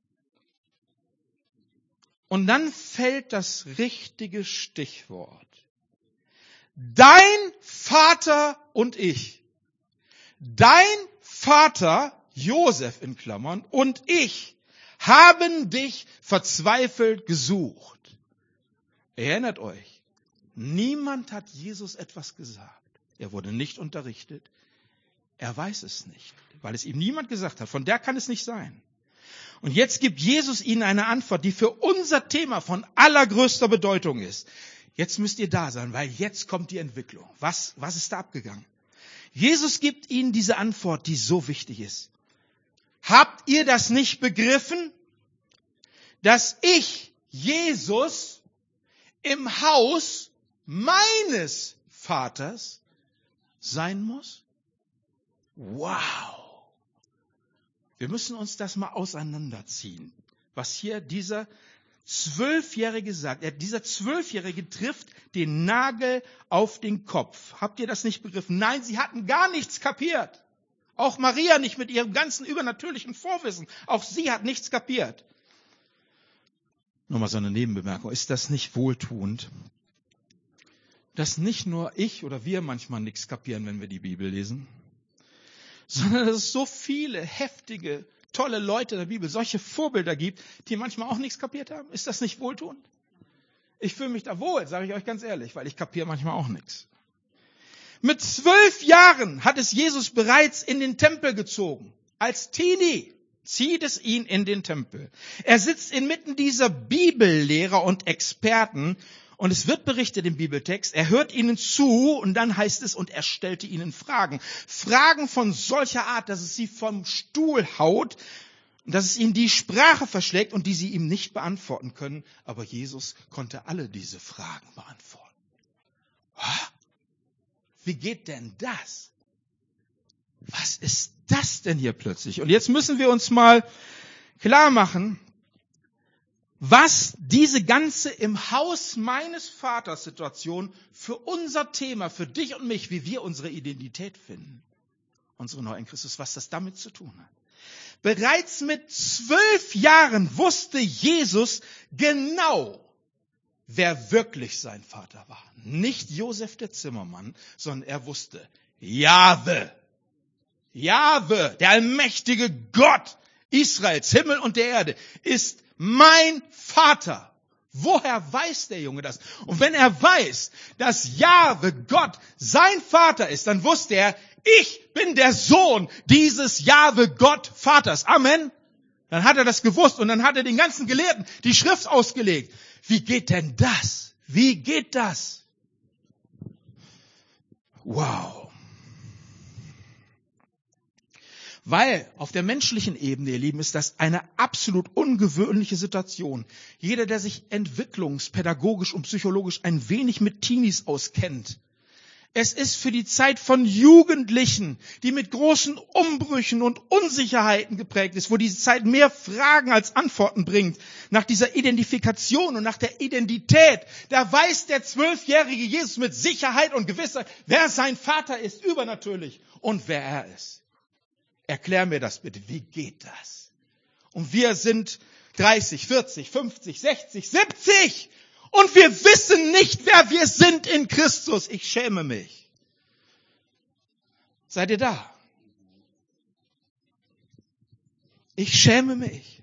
Und dann fällt das richtige Stichwort. Dein Vater und ich. Dein Vater, Josef in Klammern, und ich haben dich verzweifelt gesucht. Erinnert euch, niemand hat Jesus etwas gesagt. Er wurde nicht unterrichtet. Er weiß es nicht, weil es ihm niemand gesagt hat. Von der kann es nicht sein. Und jetzt gibt Jesus ihnen eine Antwort, die für unser Thema von allergrößter Bedeutung ist. Jetzt müsst ihr da sein, weil jetzt kommt die Entwicklung. Was ist da abgegangen? Jesus gibt ihnen diese Antwort, die so wichtig ist. Habt ihr das nicht begriffen, dass ich, Jesus, im Haus meines Vaters sein muss? Wow! Wir müssen uns das mal auseinanderziehen, was hier dieser 12-Jährige sagt. Dieser 12-Jährige trifft den Nagel auf den Kopf. Habt ihr das nicht begriffen? Nein, sie hatten gar nichts kapiert. Auch Maria nicht mit ihrem ganzen übernatürlichen Vorwissen. Auch sie hat nichts kapiert. Nochmal so eine Nebenbemerkung. Ist das nicht wohltuend, dass nicht nur ich oder wir manchmal nichts kapieren, wenn wir die Bibel lesen, sondern dass es so viele heftige, tolle Leute in der Bibel, solche Vorbilder gibt, die manchmal auch nichts kapiert haben? Ist das nicht wohltuend? Ich fühle mich da wohl, sage ich euch ganz ehrlich, weil ich kapiere manchmal auch nichts. Mit 12 Jahren hat es Jesus bereits in den Tempel gezogen. Als Teenie zieht es ihn in den Tempel. Er sitzt inmitten dieser Bibellehrer und Experten und es wird berichtet im Bibeltext, er hört ihnen zu und dann heißt es, und er stellte ihnen Fragen. Fragen von solcher Art, dass es sie vom Stuhl haut, dass es ihnen die Sprache verschlägt und die sie ihm nicht beantworten können. Aber Jesus konnte alle diese Fragen beantworten. Wie geht denn das? Was ist das denn hier plötzlich? Und jetzt müssen wir uns mal klar machen, was diese ganze im Haus meines Vaters Situation für unser Thema, für dich und mich, wie wir unsere Identität finden, unsere Neue in Christus, was das damit zu tun hat. Bereits mit 12 Jahren wusste Jesus genau, wer wirklich sein Vater war. Nicht Josef der Zimmermann, sondern er wusste, Jahwe, der allmächtige Gott Israels, Himmel und der Erde, ist mein Vater. Woher weiß der Junge das? Und wenn er weiß, dass Jahwe Gott sein Vater ist, dann wusste er, ich bin der Sohn dieses Jahwe Gott Vaters. Amen. Dann hat er das gewusst und dann hat er den ganzen Gelehrten die Schrift ausgelegt. Wie geht denn das? Wie geht das? Wow. Weil auf der menschlichen Ebene, ihr Lieben, ist das eine absolut ungewöhnliche Situation. Jeder, der sich entwicklungspädagogisch und psychologisch ein wenig mit Teenies auskennt, es ist für die Zeit von Jugendlichen, die mit großen Umbrüchen und Unsicherheiten geprägt ist, wo diese Zeit mehr Fragen als Antworten bringt, nach dieser Identifikation und nach der Identität. Da weiß der 12-jährige Jesus mit Sicherheit und Gewissheit, wer sein Vater ist, übernatürlich, und wer er ist. Erklär mir das bitte, wie geht das? Und wir sind 30, 40, 50, 60, 70 und wir wissen nicht, wer wir sind in Christus. Ich schäme mich. Seid ihr da? Ich schäme mich.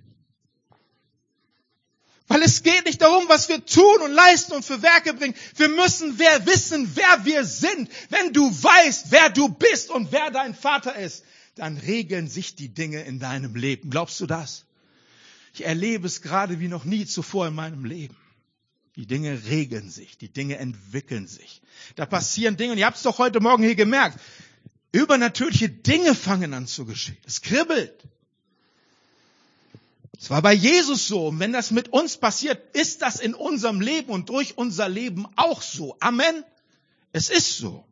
Weil es geht nicht darum, was wir tun und leisten und für Werke bringen. Wir müssen wissen, wer wir sind. Wenn du weißt, wer du bist und wer dein Vater ist, dann regeln sich die Dinge in deinem Leben. Glaubst du das? Ich erlebe es gerade wie noch nie zuvor in meinem Leben. Die Dinge regeln sich, die Dinge entwickeln sich. Da passieren Dinge, und ihr habt es doch heute Morgen hier gemerkt, übernatürliche Dinge fangen an zu geschehen. Es kribbelt. Es war bei Jesus so, und wenn das mit uns passiert, ist das in unserem Leben und durch unser Leben auch so. Amen. Es ist so.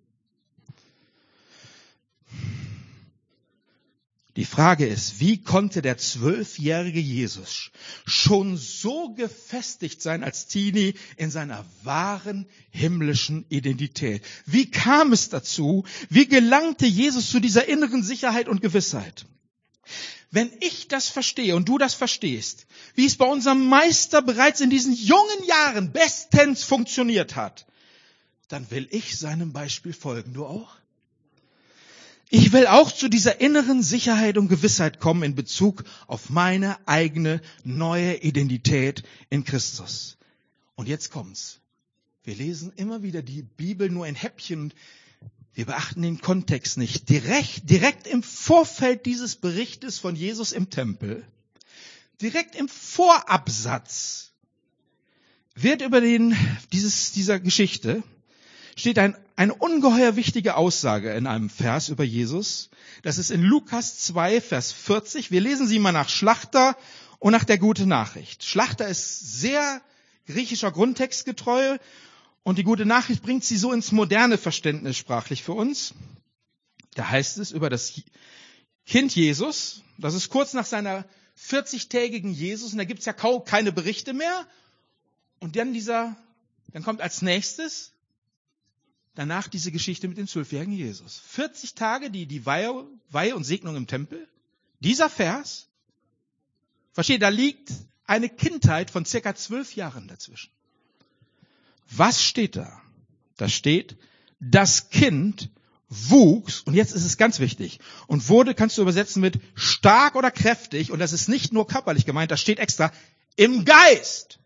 Die Frage ist, wie konnte der 12-jährige Jesus schon so gefestigt sein als Teenie in seiner wahren himmlischen Identität? Wie kam es dazu? Wie gelangte Jesus zu dieser inneren Sicherheit und Gewissheit? Wenn ich das verstehe und du das verstehst, wie es bei unserem Meister bereits in diesen jungen Jahren bestens funktioniert hat, dann will ich seinem Beispiel folgen. Du auch? Ich will auch zu dieser inneren Sicherheit und Gewissheit kommen in Bezug auf meine eigene neue Identität in Christus. Und jetzt kommt's. Wir lesen immer wieder die Bibel nur in Häppchen und wir beachten den Kontext nicht. Direkt im Vorfeld dieses Berichtes von Jesus im Tempel, direkt im Vorabsatz, wird über dieser Geschichte steht eine ungeheuer wichtige Aussage in einem Vers über Jesus. Das ist in Lukas 2, Vers 40. Wir lesen sie mal nach Schlachter und nach der Gute Nachricht. Schlachter ist sehr griechischer Grundtext getreu und die Gute Nachricht bringt sie so ins moderne Verständnis sprachlich für uns. Da heißt es über das Kind Jesus, das ist kurz nach seiner 40-tägigen Jesus, und da gibt's ja kaum keine Berichte mehr. Und dann kommt als nächstes danach diese Geschichte mit dem 12-jährigen Jesus. 40 Tage, die Weihe und Segnung im Tempel. Dieser Vers, versteht, da liegt eine Kindheit von circa 12 Jahren dazwischen. Was steht da? Da steht, das Kind wuchs, und jetzt ist es ganz wichtig, und wurde, kannst du übersetzen mit stark oder kräftig, und das ist nicht nur körperlich gemeint, das steht extra, im Geist.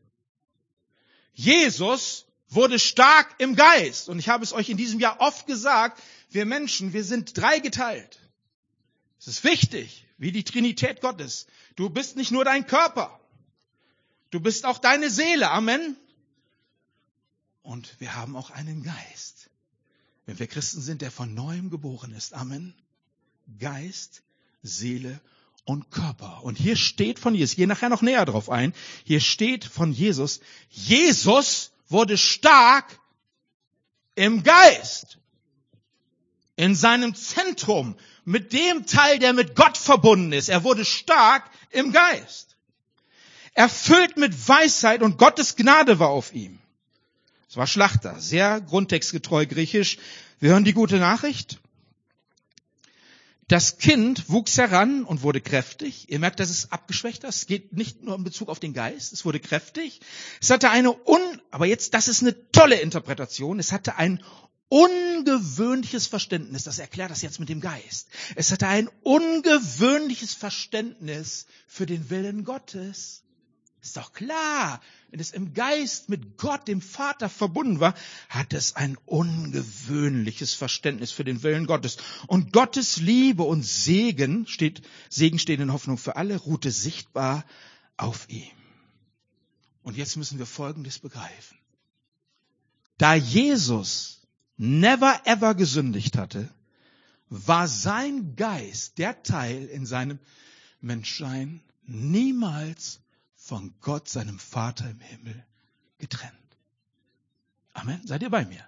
Jesus wurde stark im Geist. Und ich habe es euch in diesem Jahr oft gesagt, wir Menschen, wir sind dreigeteilt. Es ist wichtig, wie die Trinität Gottes. Du bist nicht nur dein Körper. Du bist auch deine Seele. Amen. Und wir haben auch einen Geist. Wenn wir Christen sind, der von Neuem geboren ist. Amen. Geist, Seele und Körper. Und hier steht von Jesus, ich gehe nachher noch näher drauf ein, hier steht von Jesus, Jesus wurde stark im Geist, in seinem Zentrum, mit dem Teil, der mit Gott verbunden ist. Er wurde stark im Geist. Erfüllt mit Weisheit und Gottes Gnade war auf ihm. Es war Schlachter, sehr grundtextgetreu griechisch. Wir hören die Gute Nachricht. Das Kind wuchs heran und wurde kräftig. Ihr merkt, das ist abgeschwächter. Es geht nicht nur in Bezug auf den Geist. Es wurde kräftig. Es hatte aber jetzt, das ist eine tolle Interpretation. Es hatte ein ungewöhnliches Verständnis. Das erklärt das jetzt mit dem Geist. Es hatte ein ungewöhnliches Verständnis für den Willen Gottes. Ist doch klar. Wenn es im Geist mit Gott, dem Vater, verbunden war, hat es ein ungewöhnliches Verständnis für den Willen Gottes. Und Gottes Liebe und Segen steht in Hoffnung für alle, ruhte sichtbar auf ihm. Und jetzt müssen wir Folgendes begreifen. Da Jesus never ever gesündigt hatte, war sein Geist, der Teil in seinem Menschsein, niemals von Gott, seinem Vater im Himmel, getrennt. Amen. Seid ihr bei mir?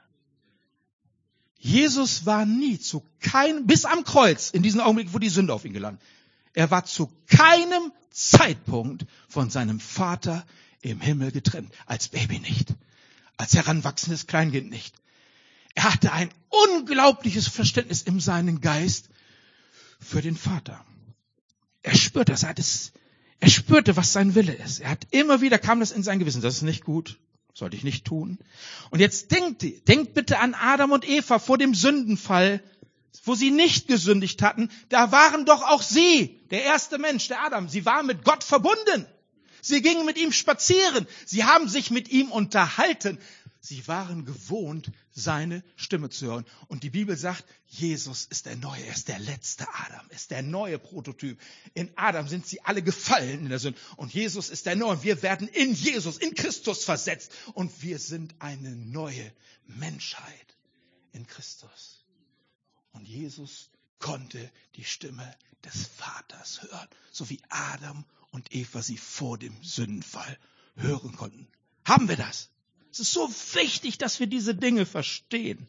Jesus war nie bis am Kreuz, in diesem Augenblick, wo die Sünde auf ihn gelandet. Er war zu keinem Zeitpunkt von seinem Vater im Himmel getrennt. Als Baby nicht. Als heranwachsendes Kleinkind nicht. Er hatte ein unglaubliches Verständnis in seinem Geist für den Vater. Er spürte das. Er spürte, was sein Wille ist. Immer wieder kam das in sein Gewissen. Das ist nicht gut. Sollte ich nicht tun. Und jetzt denkt bitte an Adam und Eva vor dem Sündenfall, wo sie nicht gesündigt hatten. Da waren doch auch sie, der erste Mensch, der Adam. Sie waren mit Gott verbunden. Sie gingen mit ihm spazieren. Sie haben sich mit ihm unterhalten. Sie waren gewohnt, seine Stimme zu hören. Und die Bibel sagt, Jesus ist der Neue, er ist der letzte Adam, ist der neue Prototyp. In Adam sind sie alle gefallen in der Sünde. Und Jesus ist der Neue. Wir werden in Jesus, in Christus versetzt. Und wir sind eine neue Menschheit in Christus. Und Jesus konnte die Stimme des Vaters hören, so wie Adam und Eva sie vor dem Sündenfall hören konnten. Haben wir das? Es ist so wichtig, dass wir diese Dinge verstehen.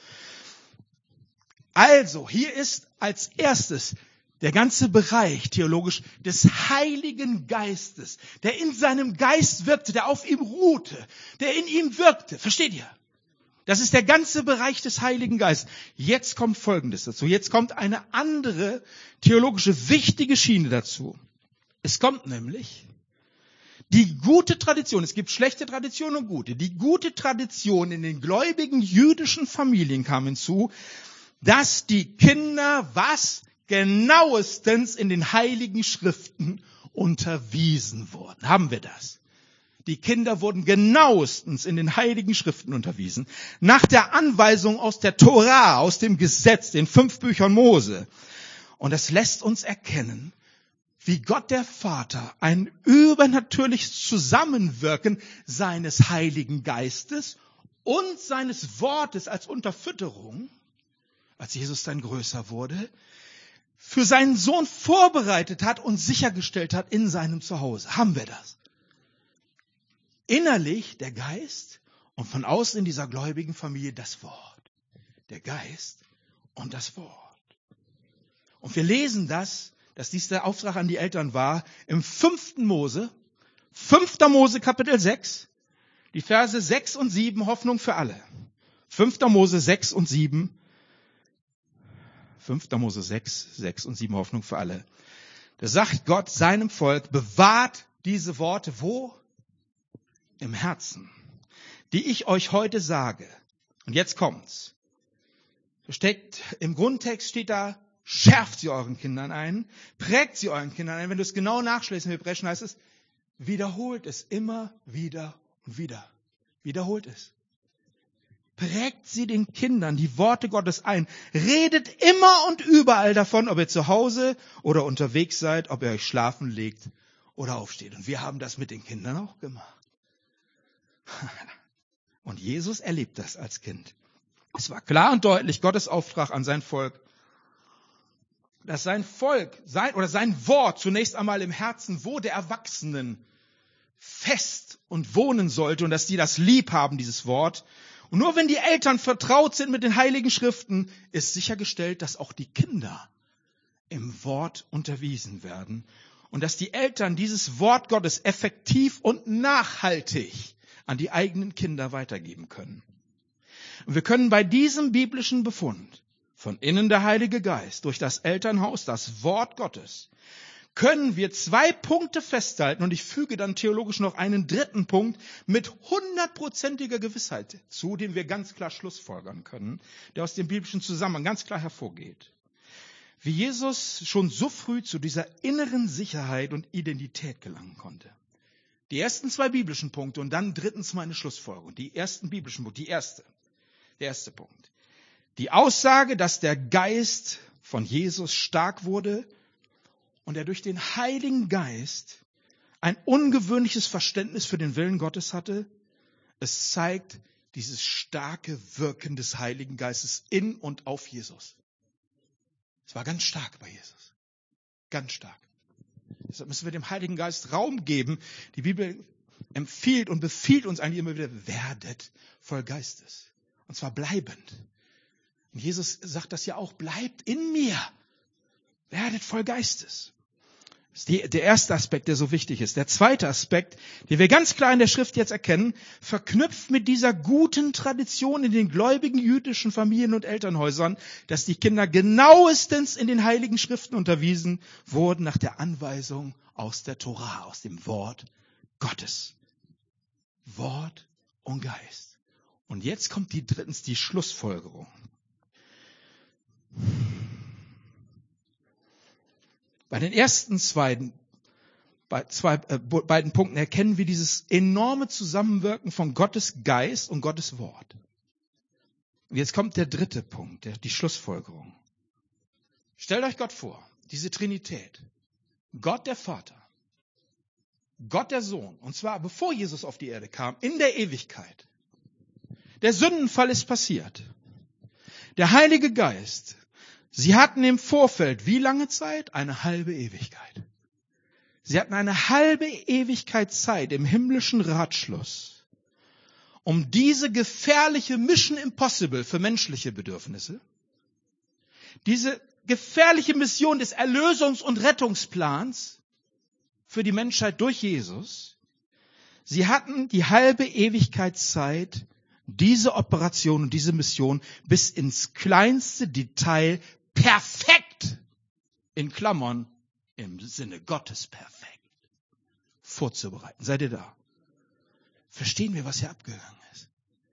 Also, hier ist als erstes der ganze Bereich theologisch des Heiligen Geistes, der in seinem Geist wirkte, der auf ihm ruhte, der in ihm wirkte. Versteht ihr? Das ist der ganze Bereich des Heiligen Geistes. Jetzt kommt Folgendes dazu. Jetzt kommt eine andere theologische wichtige Schiene dazu. Es kommt nämlich die gute Tradition. Es gibt schlechte Tradition und gute. Die gute Tradition in den gläubigen jüdischen Familien kam hinzu, dass die Kinder genauestens in den Heiligen Schriften unterwiesen wurden. Haben wir das? Die Kinder wurden genauestens in den Heiligen Schriften unterwiesen. Nach der Anweisung aus der Tora, aus dem Gesetz, den 5 Büchern Mose. Und das lässt uns erkennen, wie Gott der Vater ein übernatürliches Zusammenwirken seines Heiligen Geistes und seines Wortes als Unterfütterung, als Jesus dann größer wurde, für seinen Sohn vorbereitet hat und sichergestellt hat in seinem Zuhause. Haben wir das? Innerlich der Geist und von außen in dieser gläubigen Familie das Wort. Der Geist und das Wort. Und wir lesen das, dass dies der Auftrag an die Eltern war, im 5. Mose Kapitel 6, die Verse 6 und 7, Hoffnung für alle. 5. Mose 6 und 7, 5. Mose 6, 6 und 7, Hoffnung für alle. Da sagt Gott seinem Volk, bewahrt diese Worte wo? Im Herzen, die ich euch heute sage. Und jetzt kommt's. Im Grundtext steht da, schärft sie euren Kindern ein, prägt sie euren Kindern ein. Wenn du es genau nachschlägst im Hebräischen, heißt es, wiederholt es immer wieder und wieder. Wiederholt es. Prägt sie den Kindern die Worte Gottes ein. Redet immer und überall davon, ob ihr zu Hause oder unterwegs seid, ob ihr euch schlafen legt oder aufsteht. Und wir haben das mit den Kindern auch gemacht. Und Jesus erlebt das als Kind. Es war klar und deutlich Gottes Auftrag an sein Volk, dass sein Volk, sein Wort zunächst einmal im Herzen der Erwachsenen fest und wohnen sollte und dass die das lieb haben, dieses Wort. Und nur wenn die Eltern vertraut sind mit den Heiligen Schriften, ist sichergestellt, dass auch die Kinder im Wort unterwiesen werden und dass die Eltern dieses Wort Gottes effektiv und nachhaltig an die eigenen Kinder weitergeben können. Und wir können bei diesem biblischen Befund von innen der Heilige Geist durch das Elternhaus, das Wort Gottes, können wir 2 Punkte festhalten und ich füge dann theologisch noch einen 3. Punkt mit 100%iger Gewissheit zu, den wir ganz klar schlussfolgern können, der aus dem biblischen Zusammenhang ganz klar hervorgeht. Wie Jesus schon so früh zu dieser inneren Sicherheit und Identität gelangen konnte. Die ersten 2 biblischen Punkte und dann 3. meine Schlussfolgerung. Die ersten biblischen Punkte, der erste Punkt. Die Aussage, dass der Geist von Jesus stark wurde und er durch den Heiligen Geist ein ungewöhnliches Verständnis für den Willen Gottes hatte. Es zeigt dieses starke Wirken des Heiligen Geistes in und auf Jesus. Es war ganz stark bei Jesus. Ganz stark. Deshalb müssen wir dem Heiligen Geist Raum geben. Die Bibel empfiehlt und befiehlt uns eigentlich immer wieder, werdet voll Geistes. Und zwar bleibend. Und Jesus sagt das ja auch, bleibt in mir. Werdet voll Geistes. Das ist der erste Aspekt, der so wichtig ist. Der zweite Aspekt, den wir ganz klar in der Schrift jetzt erkennen, verknüpft mit dieser guten Tradition in den gläubigen jüdischen Familien und Elternhäusern, dass die Kinder genauestens in den Heiligen Schriften unterwiesen wurden nach der Anweisung aus der Tora, aus dem Wort Gottes. Wort und Geist. Und jetzt kommt drittens die Schlussfolgerung. Bei den ersten beiden Punkten erkennen wir dieses enorme Zusammenwirken von Gottes Geist und Gottes Wort. Und jetzt kommt der dritte Punkt, die Schlussfolgerung. Stellt euch Gott vor, diese Trinität. Gott der Vater, Gott der Sohn, und zwar bevor Jesus auf die Erde kam, in der Ewigkeit. Der Sündenfall ist passiert. Der Heilige Geist, sie hatten im Vorfeld wie lange Zeit? Eine halbe Ewigkeit. Sie hatten eine halbe Ewigkeit Zeit im himmlischen Ratschluss, um diese gefährliche Mission Impossible für menschliche Bedürfnisse, diese gefährliche Mission des Erlösungs- und Rettungsplans für die Menschheit durch Jesus, sie hatten die halbe Ewigkeit Zeit, diese Operation und diese Mission bis ins kleinste Detail perfekt, in Klammern, im Sinne Gottes perfekt, vorzubereiten. Seid ihr da? Verstehen wir, was hier abgegangen ist?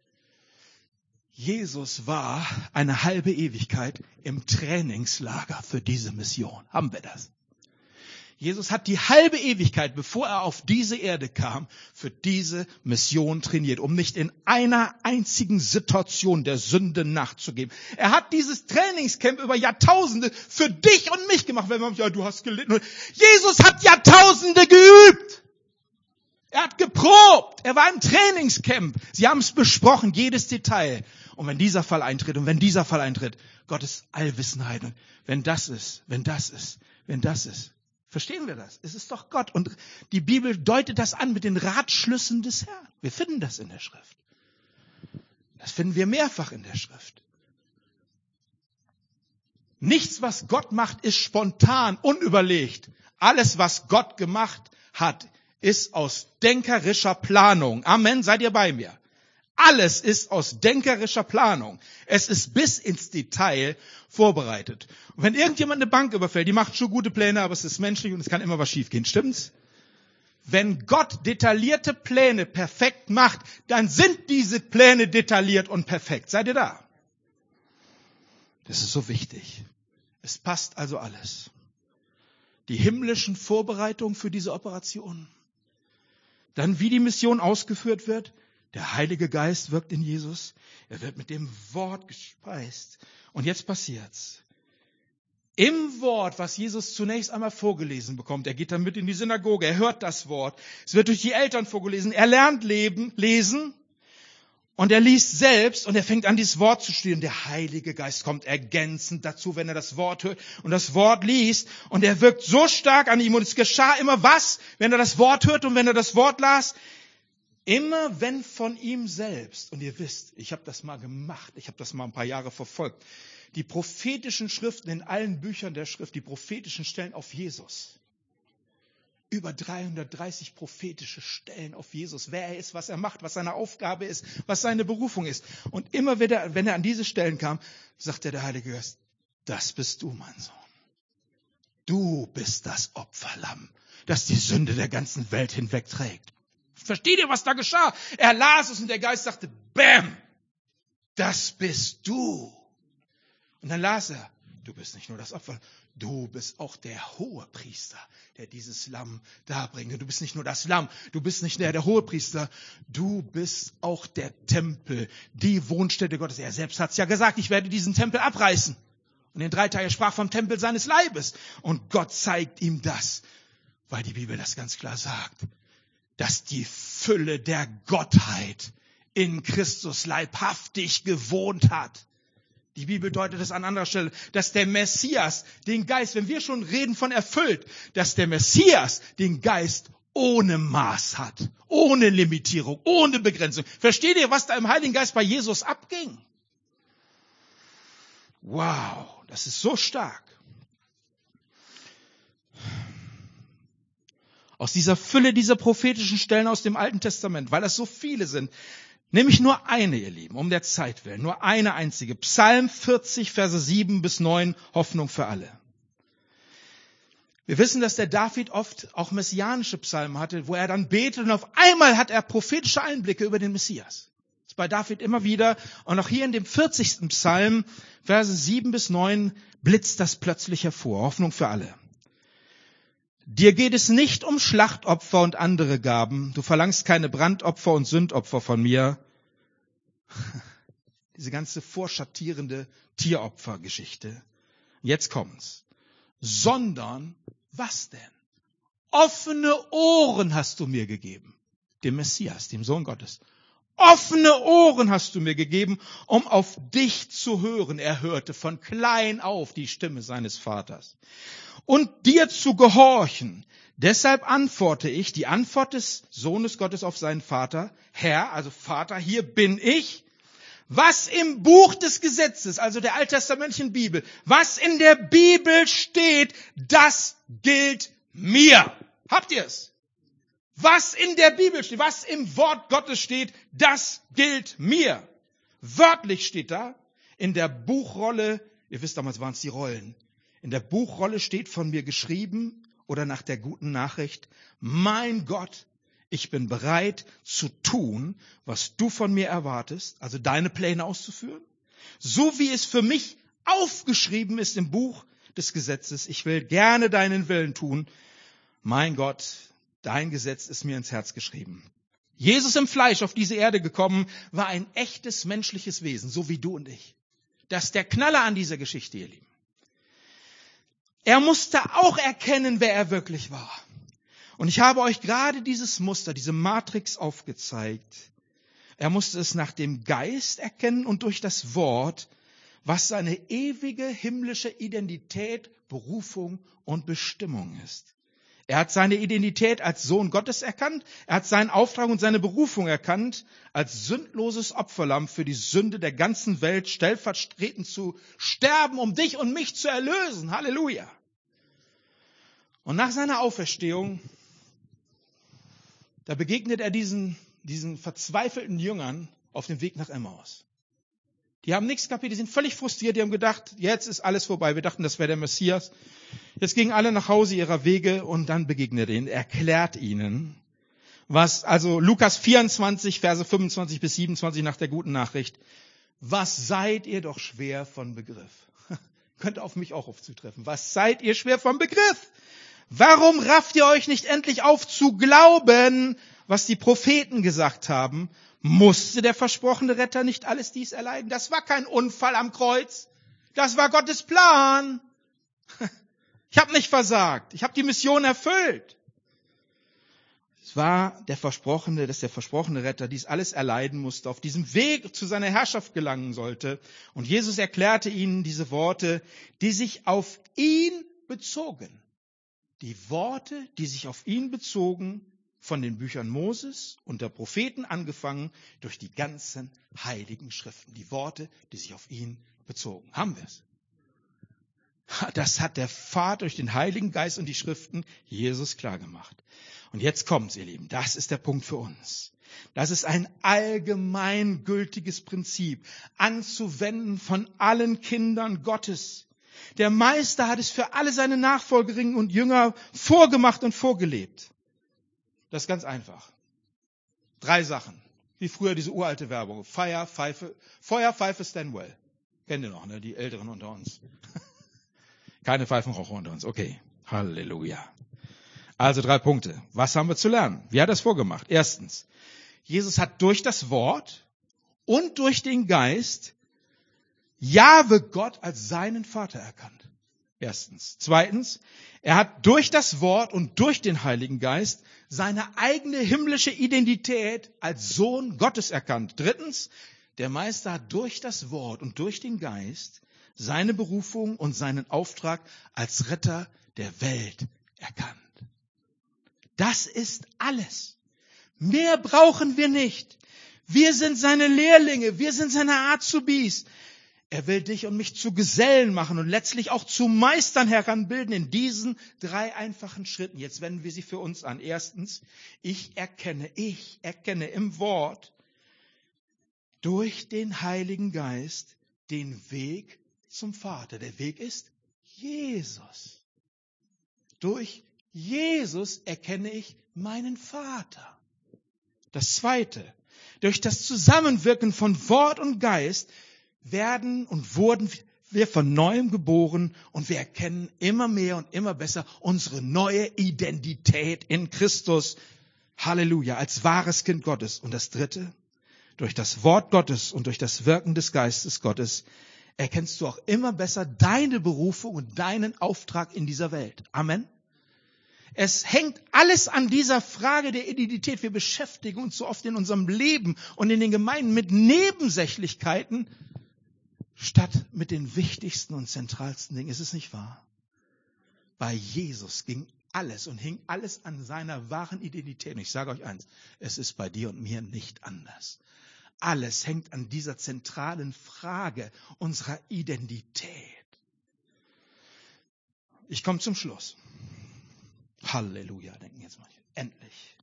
Jesus war eine halbe Ewigkeit im Trainingslager für diese Mission. Haben wir das? Jesus hat die halbe Ewigkeit, bevor er auf diese Erde kam, für diese Mission trainiert, um nicht in einer einzigen Situation der Sünde nachzugeben. Er hat dieses Trainingscamp über Jahrtausende für dich und mich gemacht. Wenn man sagt, ja, du hast gelitten. Jesus hat Jahrtausende geübt. Er hat geprobt. Er war im Trainingscamp. Sie haben es besprochen, jedes Detail. Und wenn dieser Fall eintritt und wenn dieser Fall eintritt, Gottes Allwissenheit. Und wenn das ist. Verstehen wir das? Es ist doch Gott. Und die Bibel deutet das an mit den Ratschlüssen des Herrn. Wir finden das in der Schrift. Das finden wir mehrfach in der Schrift. Nichts, was Gott macht, ist spontan, unüberlegt. Alles, was Gott gemacht hat, ist aus denkerischer Planung. Amen, seid ihr bei mir? Alles ist aus denkerischer Planung. Es ist bis ins Detail vorbereitet. Und wenn irgendjemand eine Bank überfällt, die macht schon gute Pläne, aber es ist menschlich und es kann immer was schiefgehen. Stimmt's? Wenn Gott detaillierte Pläne perfekt macht, dann sind diese Pläne detailliert und perfekt. Seid ihr da? Das ist so wichtig. Es passt also alles. Die himmlischen Vorbereitungen für diese Operation. Dann, wie die Mission ausgeführt wird. Der Heilige Geist wirkt in Jesus. Er wird mit dem Wort gespeist. Und jetzt passiert's. Im Wort, was Jesus zunächst einmal vorgelesen bekommt, er geht dann mit in die Synagoge, er hört das Wort. Es wird durch die Eltern vorgelesen. Er lernt lesen. Und er liest selbst und er fängt an, dieses Wort zu studieren. Der Heilige Geist kommt ergänzend dazu, wenn er das Wort hört und das Wort liest. Und er wirkt so stark an ihm. Und es geschah immer was, wenn er das Wort hört und wenn er das Wort las. Immer wenn von ihm selbst, und ihr wisst, ich habe das mal gemacht, ich habe das mal ein paar Jahre verfolgt, die prophetischen Schriften in allen Büchern der Schrift, die prophetischen Stellen auf Jesus. Über 330 prophetische Stellen auf Jesus, wer er ist, was er macht, was seine Aufgabe ist, was seine Berufung ist. Und immer wenn er an diese Stellen kam, sagte der Heilige Geist, das bist du, mein Sohn. Du bist das Opferlamm, das die Sünde der ganzen Welt hinwegträgt. Versteht ihr, was da geschah? Er las es und der Geist sagte, bäm, das bist du. Und dann las er, du bist nicht nur das Opfer, du bist auch der Hohepriester, der dieses Lamm darbringt. Du bist nicht nur das Lamm, du bist nicht nur der Hohepriester, du bist auch der Tempel, die Wohnstätte Gottes. Er selbst hat es ja gesagt, ich werde diesen Tempel abreißen. Und in 3 Tagen sprach vom Tempel seines Leibes. Und Gott zeigt ihm das, weil die Bibel das ganz klar sagt, dass die Fülle der Gottheit in Christus leibhaftig gewohnt hat. Die Bibel deutet es an anderer Stelle, dass der Messias den Geist, wenn wir schon reden von erfüllt, dass der Messias den Geist ohne Maß hat, ohne Limitierung, ohne Begrenzung. Versteht ihr, was da im Heiligen Geist bei Jesus abging? Wow, das ist so stark. Aus dieser Fülle dieser prophetischen Stellen aus dem Alten Testament, weil das so viele sind, nehme ich nur eine, ihr Lieben, um der Zeit willen, nur eine einzige. Psalm 40, Verse 7 bis 9, Hoffnung für alle. Wir wissen, dass der David oft auch messianische Psalmen hatte, wo er dann betet und auf einmal hat er prophetische Einblicke über den Messias. Das ist bei David immer wieder. Und auch hier in dem 40. Psalm, Verse 7 bis 9, blitzt das plötzlich hervor. Hoffnung für alle. Dir geht es nicht um Schlachtopfer und andere Gaben. Du verlangst keine Brandopfer und Sündopfer von mir. Diese ganze vorschattierende Tieropfergeschichte. Jetzt kommt's. Sondern, was denn? Offene Ohren hast du mir gegeben. Dem Messias, dem Sohn Gottes. Offene Ohren hast du mir gegeben, um auf dich zu hören. Er hörte von klein auf die Stimme seines Vaters. Und dir zu gehorchen. Deshalb antworte ich, die Antwort des Sohnes Gottes auf seinen Vater, Herr, also Vater, hier bin ich, was im Buch des Gesetzes, also der alttestamentlichen Bibel, was in der Bibel steht, das gilt mir. Habt ihr es? Was in der Bibel steht, was im Wort Gottes steht, das gilt mir. Wörtlich steht da, in der Buchrolle, ihr wisst, damals waren es die Rollen, in der Buchrolle steht von mir geschrieben oder nach der guten Nachricht, mein Gott, ich bin bereit zu tun, was du von mir erwartest, also deine Pläne auszuführen, so wie es für mich aufgeschrieben ist im Buch des Gesetzes. Ich will gerne deinen Willen tun. Mein Gott, dein Gesetz ist mir ins Herz geschrieben. Jesus im Fleisch auf diese Erde gekommen, war ein echtes menschliches Wesen, so wie du und ich. Das ist der Knaller an dieser Geschichte, ihr Lieben. Er musste auch erkennen, wer er wirklich war. Und ich habe euch gerade dieses Muster, diese Matrix aufgezeigt. Er musste es nach dem Geist erkennen und durch das Wort, was seine ewige himmlische Identität, Berufung und Bestimmung ist. Er hat seine Identität als Sohn Gottes erkannt. Er hat seinen Auftrag und seine Berufung erkannt, als sündloses Opferlamm für die Sünde der ganzen Welt stellvertretend zu sterben, um dich und mich zu erlösen. Halleluja. Und nach seiner Auferstehung, da begegnet er diesen verzweifelten Jüngern auf dem Weg nach Emmaus. Die haben nichts kapiert, die sind völlig frustriert, die haben gedacht, jetzt ist alles vorbei. Wir dachten, das wäre der Messias. Jetzt gingen alle nach Hause ihrer Wege und dann begegnet er ihnen, erklärt ihnen, was, also Lukas 24, Verse 25 bis 27 nach der guten Nachricht, was seid ihr doch schwer von Begriff? Könnte auf mich auch aufzutreffen. Was seid ihr schwer von Begriff? Warum rafft ihr euch nicht endlich auf zu glauben, was die Propheten gesagt haben? Musste der versprochene Retter nicht alles dies erleiden? Das war kein Unfall am Kreuz. Das war Gottes Plan. Ich habe nicht versagt. Ich habe die Mission erfüllt. Es war dass der versprochene Retter dies alles erleiden musste, auf diesem Weg zu seiner Herrschaft gelangen sollte. Und Jesus erklärte ihnen diese Worte, die sich auf ihn bezogen. Die Worte, die sich auf ihn bezogen, von den Büchern Moses und der Propheten angefangen, durch die ganzen heiligen Schriften. Die Worte, die sich auf ihn bezogen. Haben wir es? Das hat der Vater durch den Heiligen Geist und die Schriften Jesus klargemacht. Und jetzt kommt's, ihr Lieben. Das ist der Punkt für uns. Das ist ein allgemeingültiges Prinzip, anzuwenden von allen Kindern Gottes. Der Meister hat es für alle seine Nachfolgerinnen und Jünger vorgemacht und vorgelebt. Das ist ganz einfach. 3 Sachen. Wie früher diese uralte Werbung. Feuer, Pfeife, Stanwell. Kennt ihr noch, ne? Die Älteren unter uns. Keine Pfeifenraucher unter uns. Okay. Halleluja. Also 3 Punkte. Was haben wir zu lernen? Wie hat er es vorgemacht? Erstens. Jesus hat durch das Wort und durch den Geist Jahwe Gott als seinen Vater erkannt. Erstens. Zweitens. Er hat durch das Wort und durch den Heiligen Geist seine eigene himmlische Identität als Sohn Gottes erkannt. Drittens, Der Meister hat durch das Wort und durch den Geist seine Berufung und seinen Auftrag als Retter der Welt erkannt. Das ist alles. Mehr brauchen wir nicht. Wir sind seine Lehrlinge, wir sind seine Azubis. Er will dich und mich zu Gesellen machen und letztlich auch zu Meistern heranbilden in diesen 3 einfachen Schritten. Jetzt wenden wir sie für uns an. Erstens, ich erkenne im Wort durch den Heiligen Geist den Weg zum Vater. Der Weg ist Jesus. Durch Jesus erkenne ich meinen Vater. Das Zweite, durch das Zusammenwirken von Wort und Geist wurden wir von Neuem geboren und wir erkennen immer mehr und immer besser unsere neue Identität in Christus. Halleluja, als wahres Kind Gottes. Und das Dritte, durch das Wort Gottes und durch das Wirken des Geistes Gottes erkennst du auch immer besser deine Berufung und deinen Auftrag in dieser Welt. Amen. Es hängt alles an dieser Frage der Identität. Wir beschäftigen uns so oft in unserem Leben und in den Gemeinden mit Nebensächlichkeiten, statt mit den wichtigsten und zentralsten Dingen. Ist es nicht wahr? Bei Jesus ging alles und hing alles an seiner wahren Identität. Und ich sage euch eins, es ist bei dir und mir nicht anders. Alles hängt an dieser zentralen Frage unserer Identität. Ich komme zum Schluss. Halleluja, denken jetzt manche. Endlich.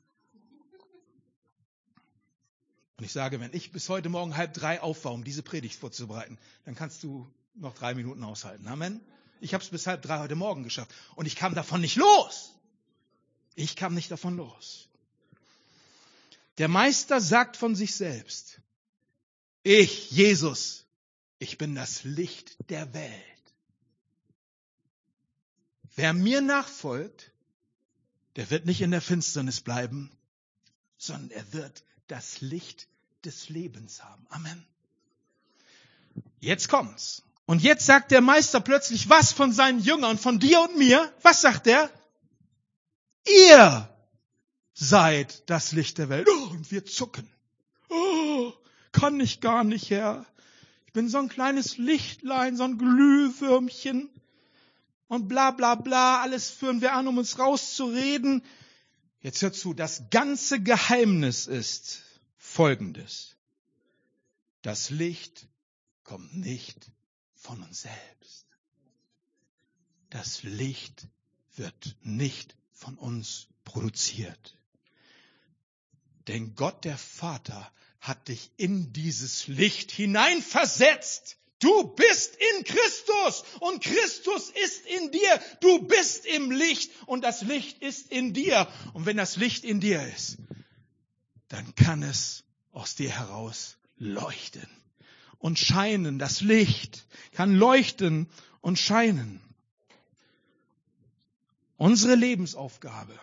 Und ich sage, wenn ich bis heute Morgen 2:30 aufwache, um diese Predigt vorzubereiten, dann kannst du noch 3 Minuten aushalten. Amen. Ich habe es bis 2:30 heute Morgen geschafft. Und ich kam davon nicht los. Ich kam nicht davon los. Der Meister sagt von sich selbst, ich, Jesus, ich bin das Licht der Welt. Wer mir nachfolgt, der wird nicht in der Finsternis bleiben, sondern er wird das Licht des Lebens haben. Amen. Jetzt kommt's. Und jetzt sagt der Meister plötzlich was von seinen Jüngern, von dir und mir. Was sagt er? Ihr seid das Licht der Welt. Oh, und wir zucken. Oh, kann ich gar nicht, Herr. Ich bin so ein kleines Lichtlein, so ein Glühwürmchen. Und bla bla bla, alles führen wir an, um uns rauszureden. Jetzt hört zu, das ganze Geheimnis ist Folgendes. Das Licht kommt nicht von uns selbst. Das Licht wird nicht von uns produziert. Denn Gott, der Vater, hat dich in dieses Licht hineinversetzt. Du bist in Christus und Christus ist in dir. Du bist im Licht und das Licht ist in dir. Und wenn das Licht in dir ist, dann kann es aus dir heraus leuchten und scheinen. Das Licht kann leuchten und scheinen. Unsere Lebensaufgabe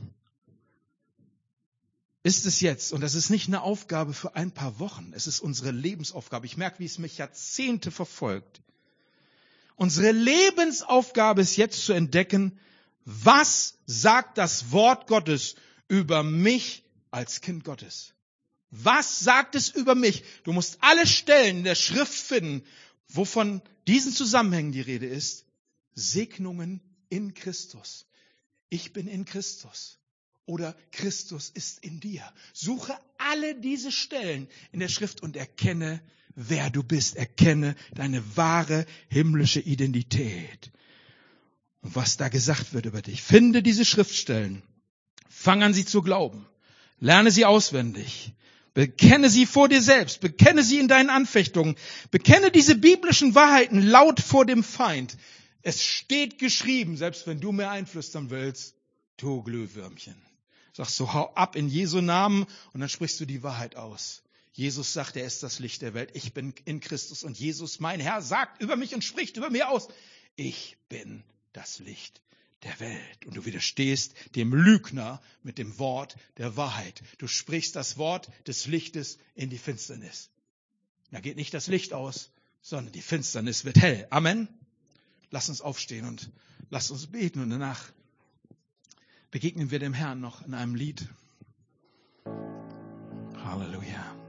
ist es jetzt, und das ist nicht eine Aufgabe für ein paar Wochen, es ist unsere Lebensaufgabe. Ich merke, wie es mich Jahrzehnte verfolgt. Unsere Lebensaufgabe ist jetzt zu entdecken, was sagt das Wort Gottes über mich als Kind Gottes? Was sagt es über mich? Du musst alle Stellen in der Schrift finden, wovon diesen Zusammenhängen die Rede ist. Segnungen in Christus. Ich bin in Christus. Oder Christus ist in dir. Suche alle diese Stellen in der Schrift und erkenne, wer du bist. Erkenne deine wahre himmlische Identität. Und was da gesagt wird über dich. Finde diese Schriftstellen. Fang an, sie zu glauben. Lerne sie auswendig. Bekenne sie vor dir selbst. Bekenne sie in deinen Anfechtungen. Bekenne diese biblischen Wahrheiten laut vor dem Feind. Es steht geschrieben, selbst wenn du mir einflüstern willst, du Glühwürmchen. Sagst du, hau ab in Jesu Namen und dann sprichst du die Wahrheit aus. Jesus sagt, er ist das Licht der Welt. Ich bin in Christus und Jesus, mein Herr, sagt über mich und spricht über mir aus. Ich bin das Licht der Welt. Und du widerstehst dem Lügner mit dem Wort der Wahrheit. Du sprichst das Wort des Lichtes in die Finsternis. Da geht nicht das Licht aus, sondern die Finsternis wird hell. Amen. Lass uns aufstehen und lass uns beten und danach begegnen wir dem Herrn noch in einem Lied. Halleluja.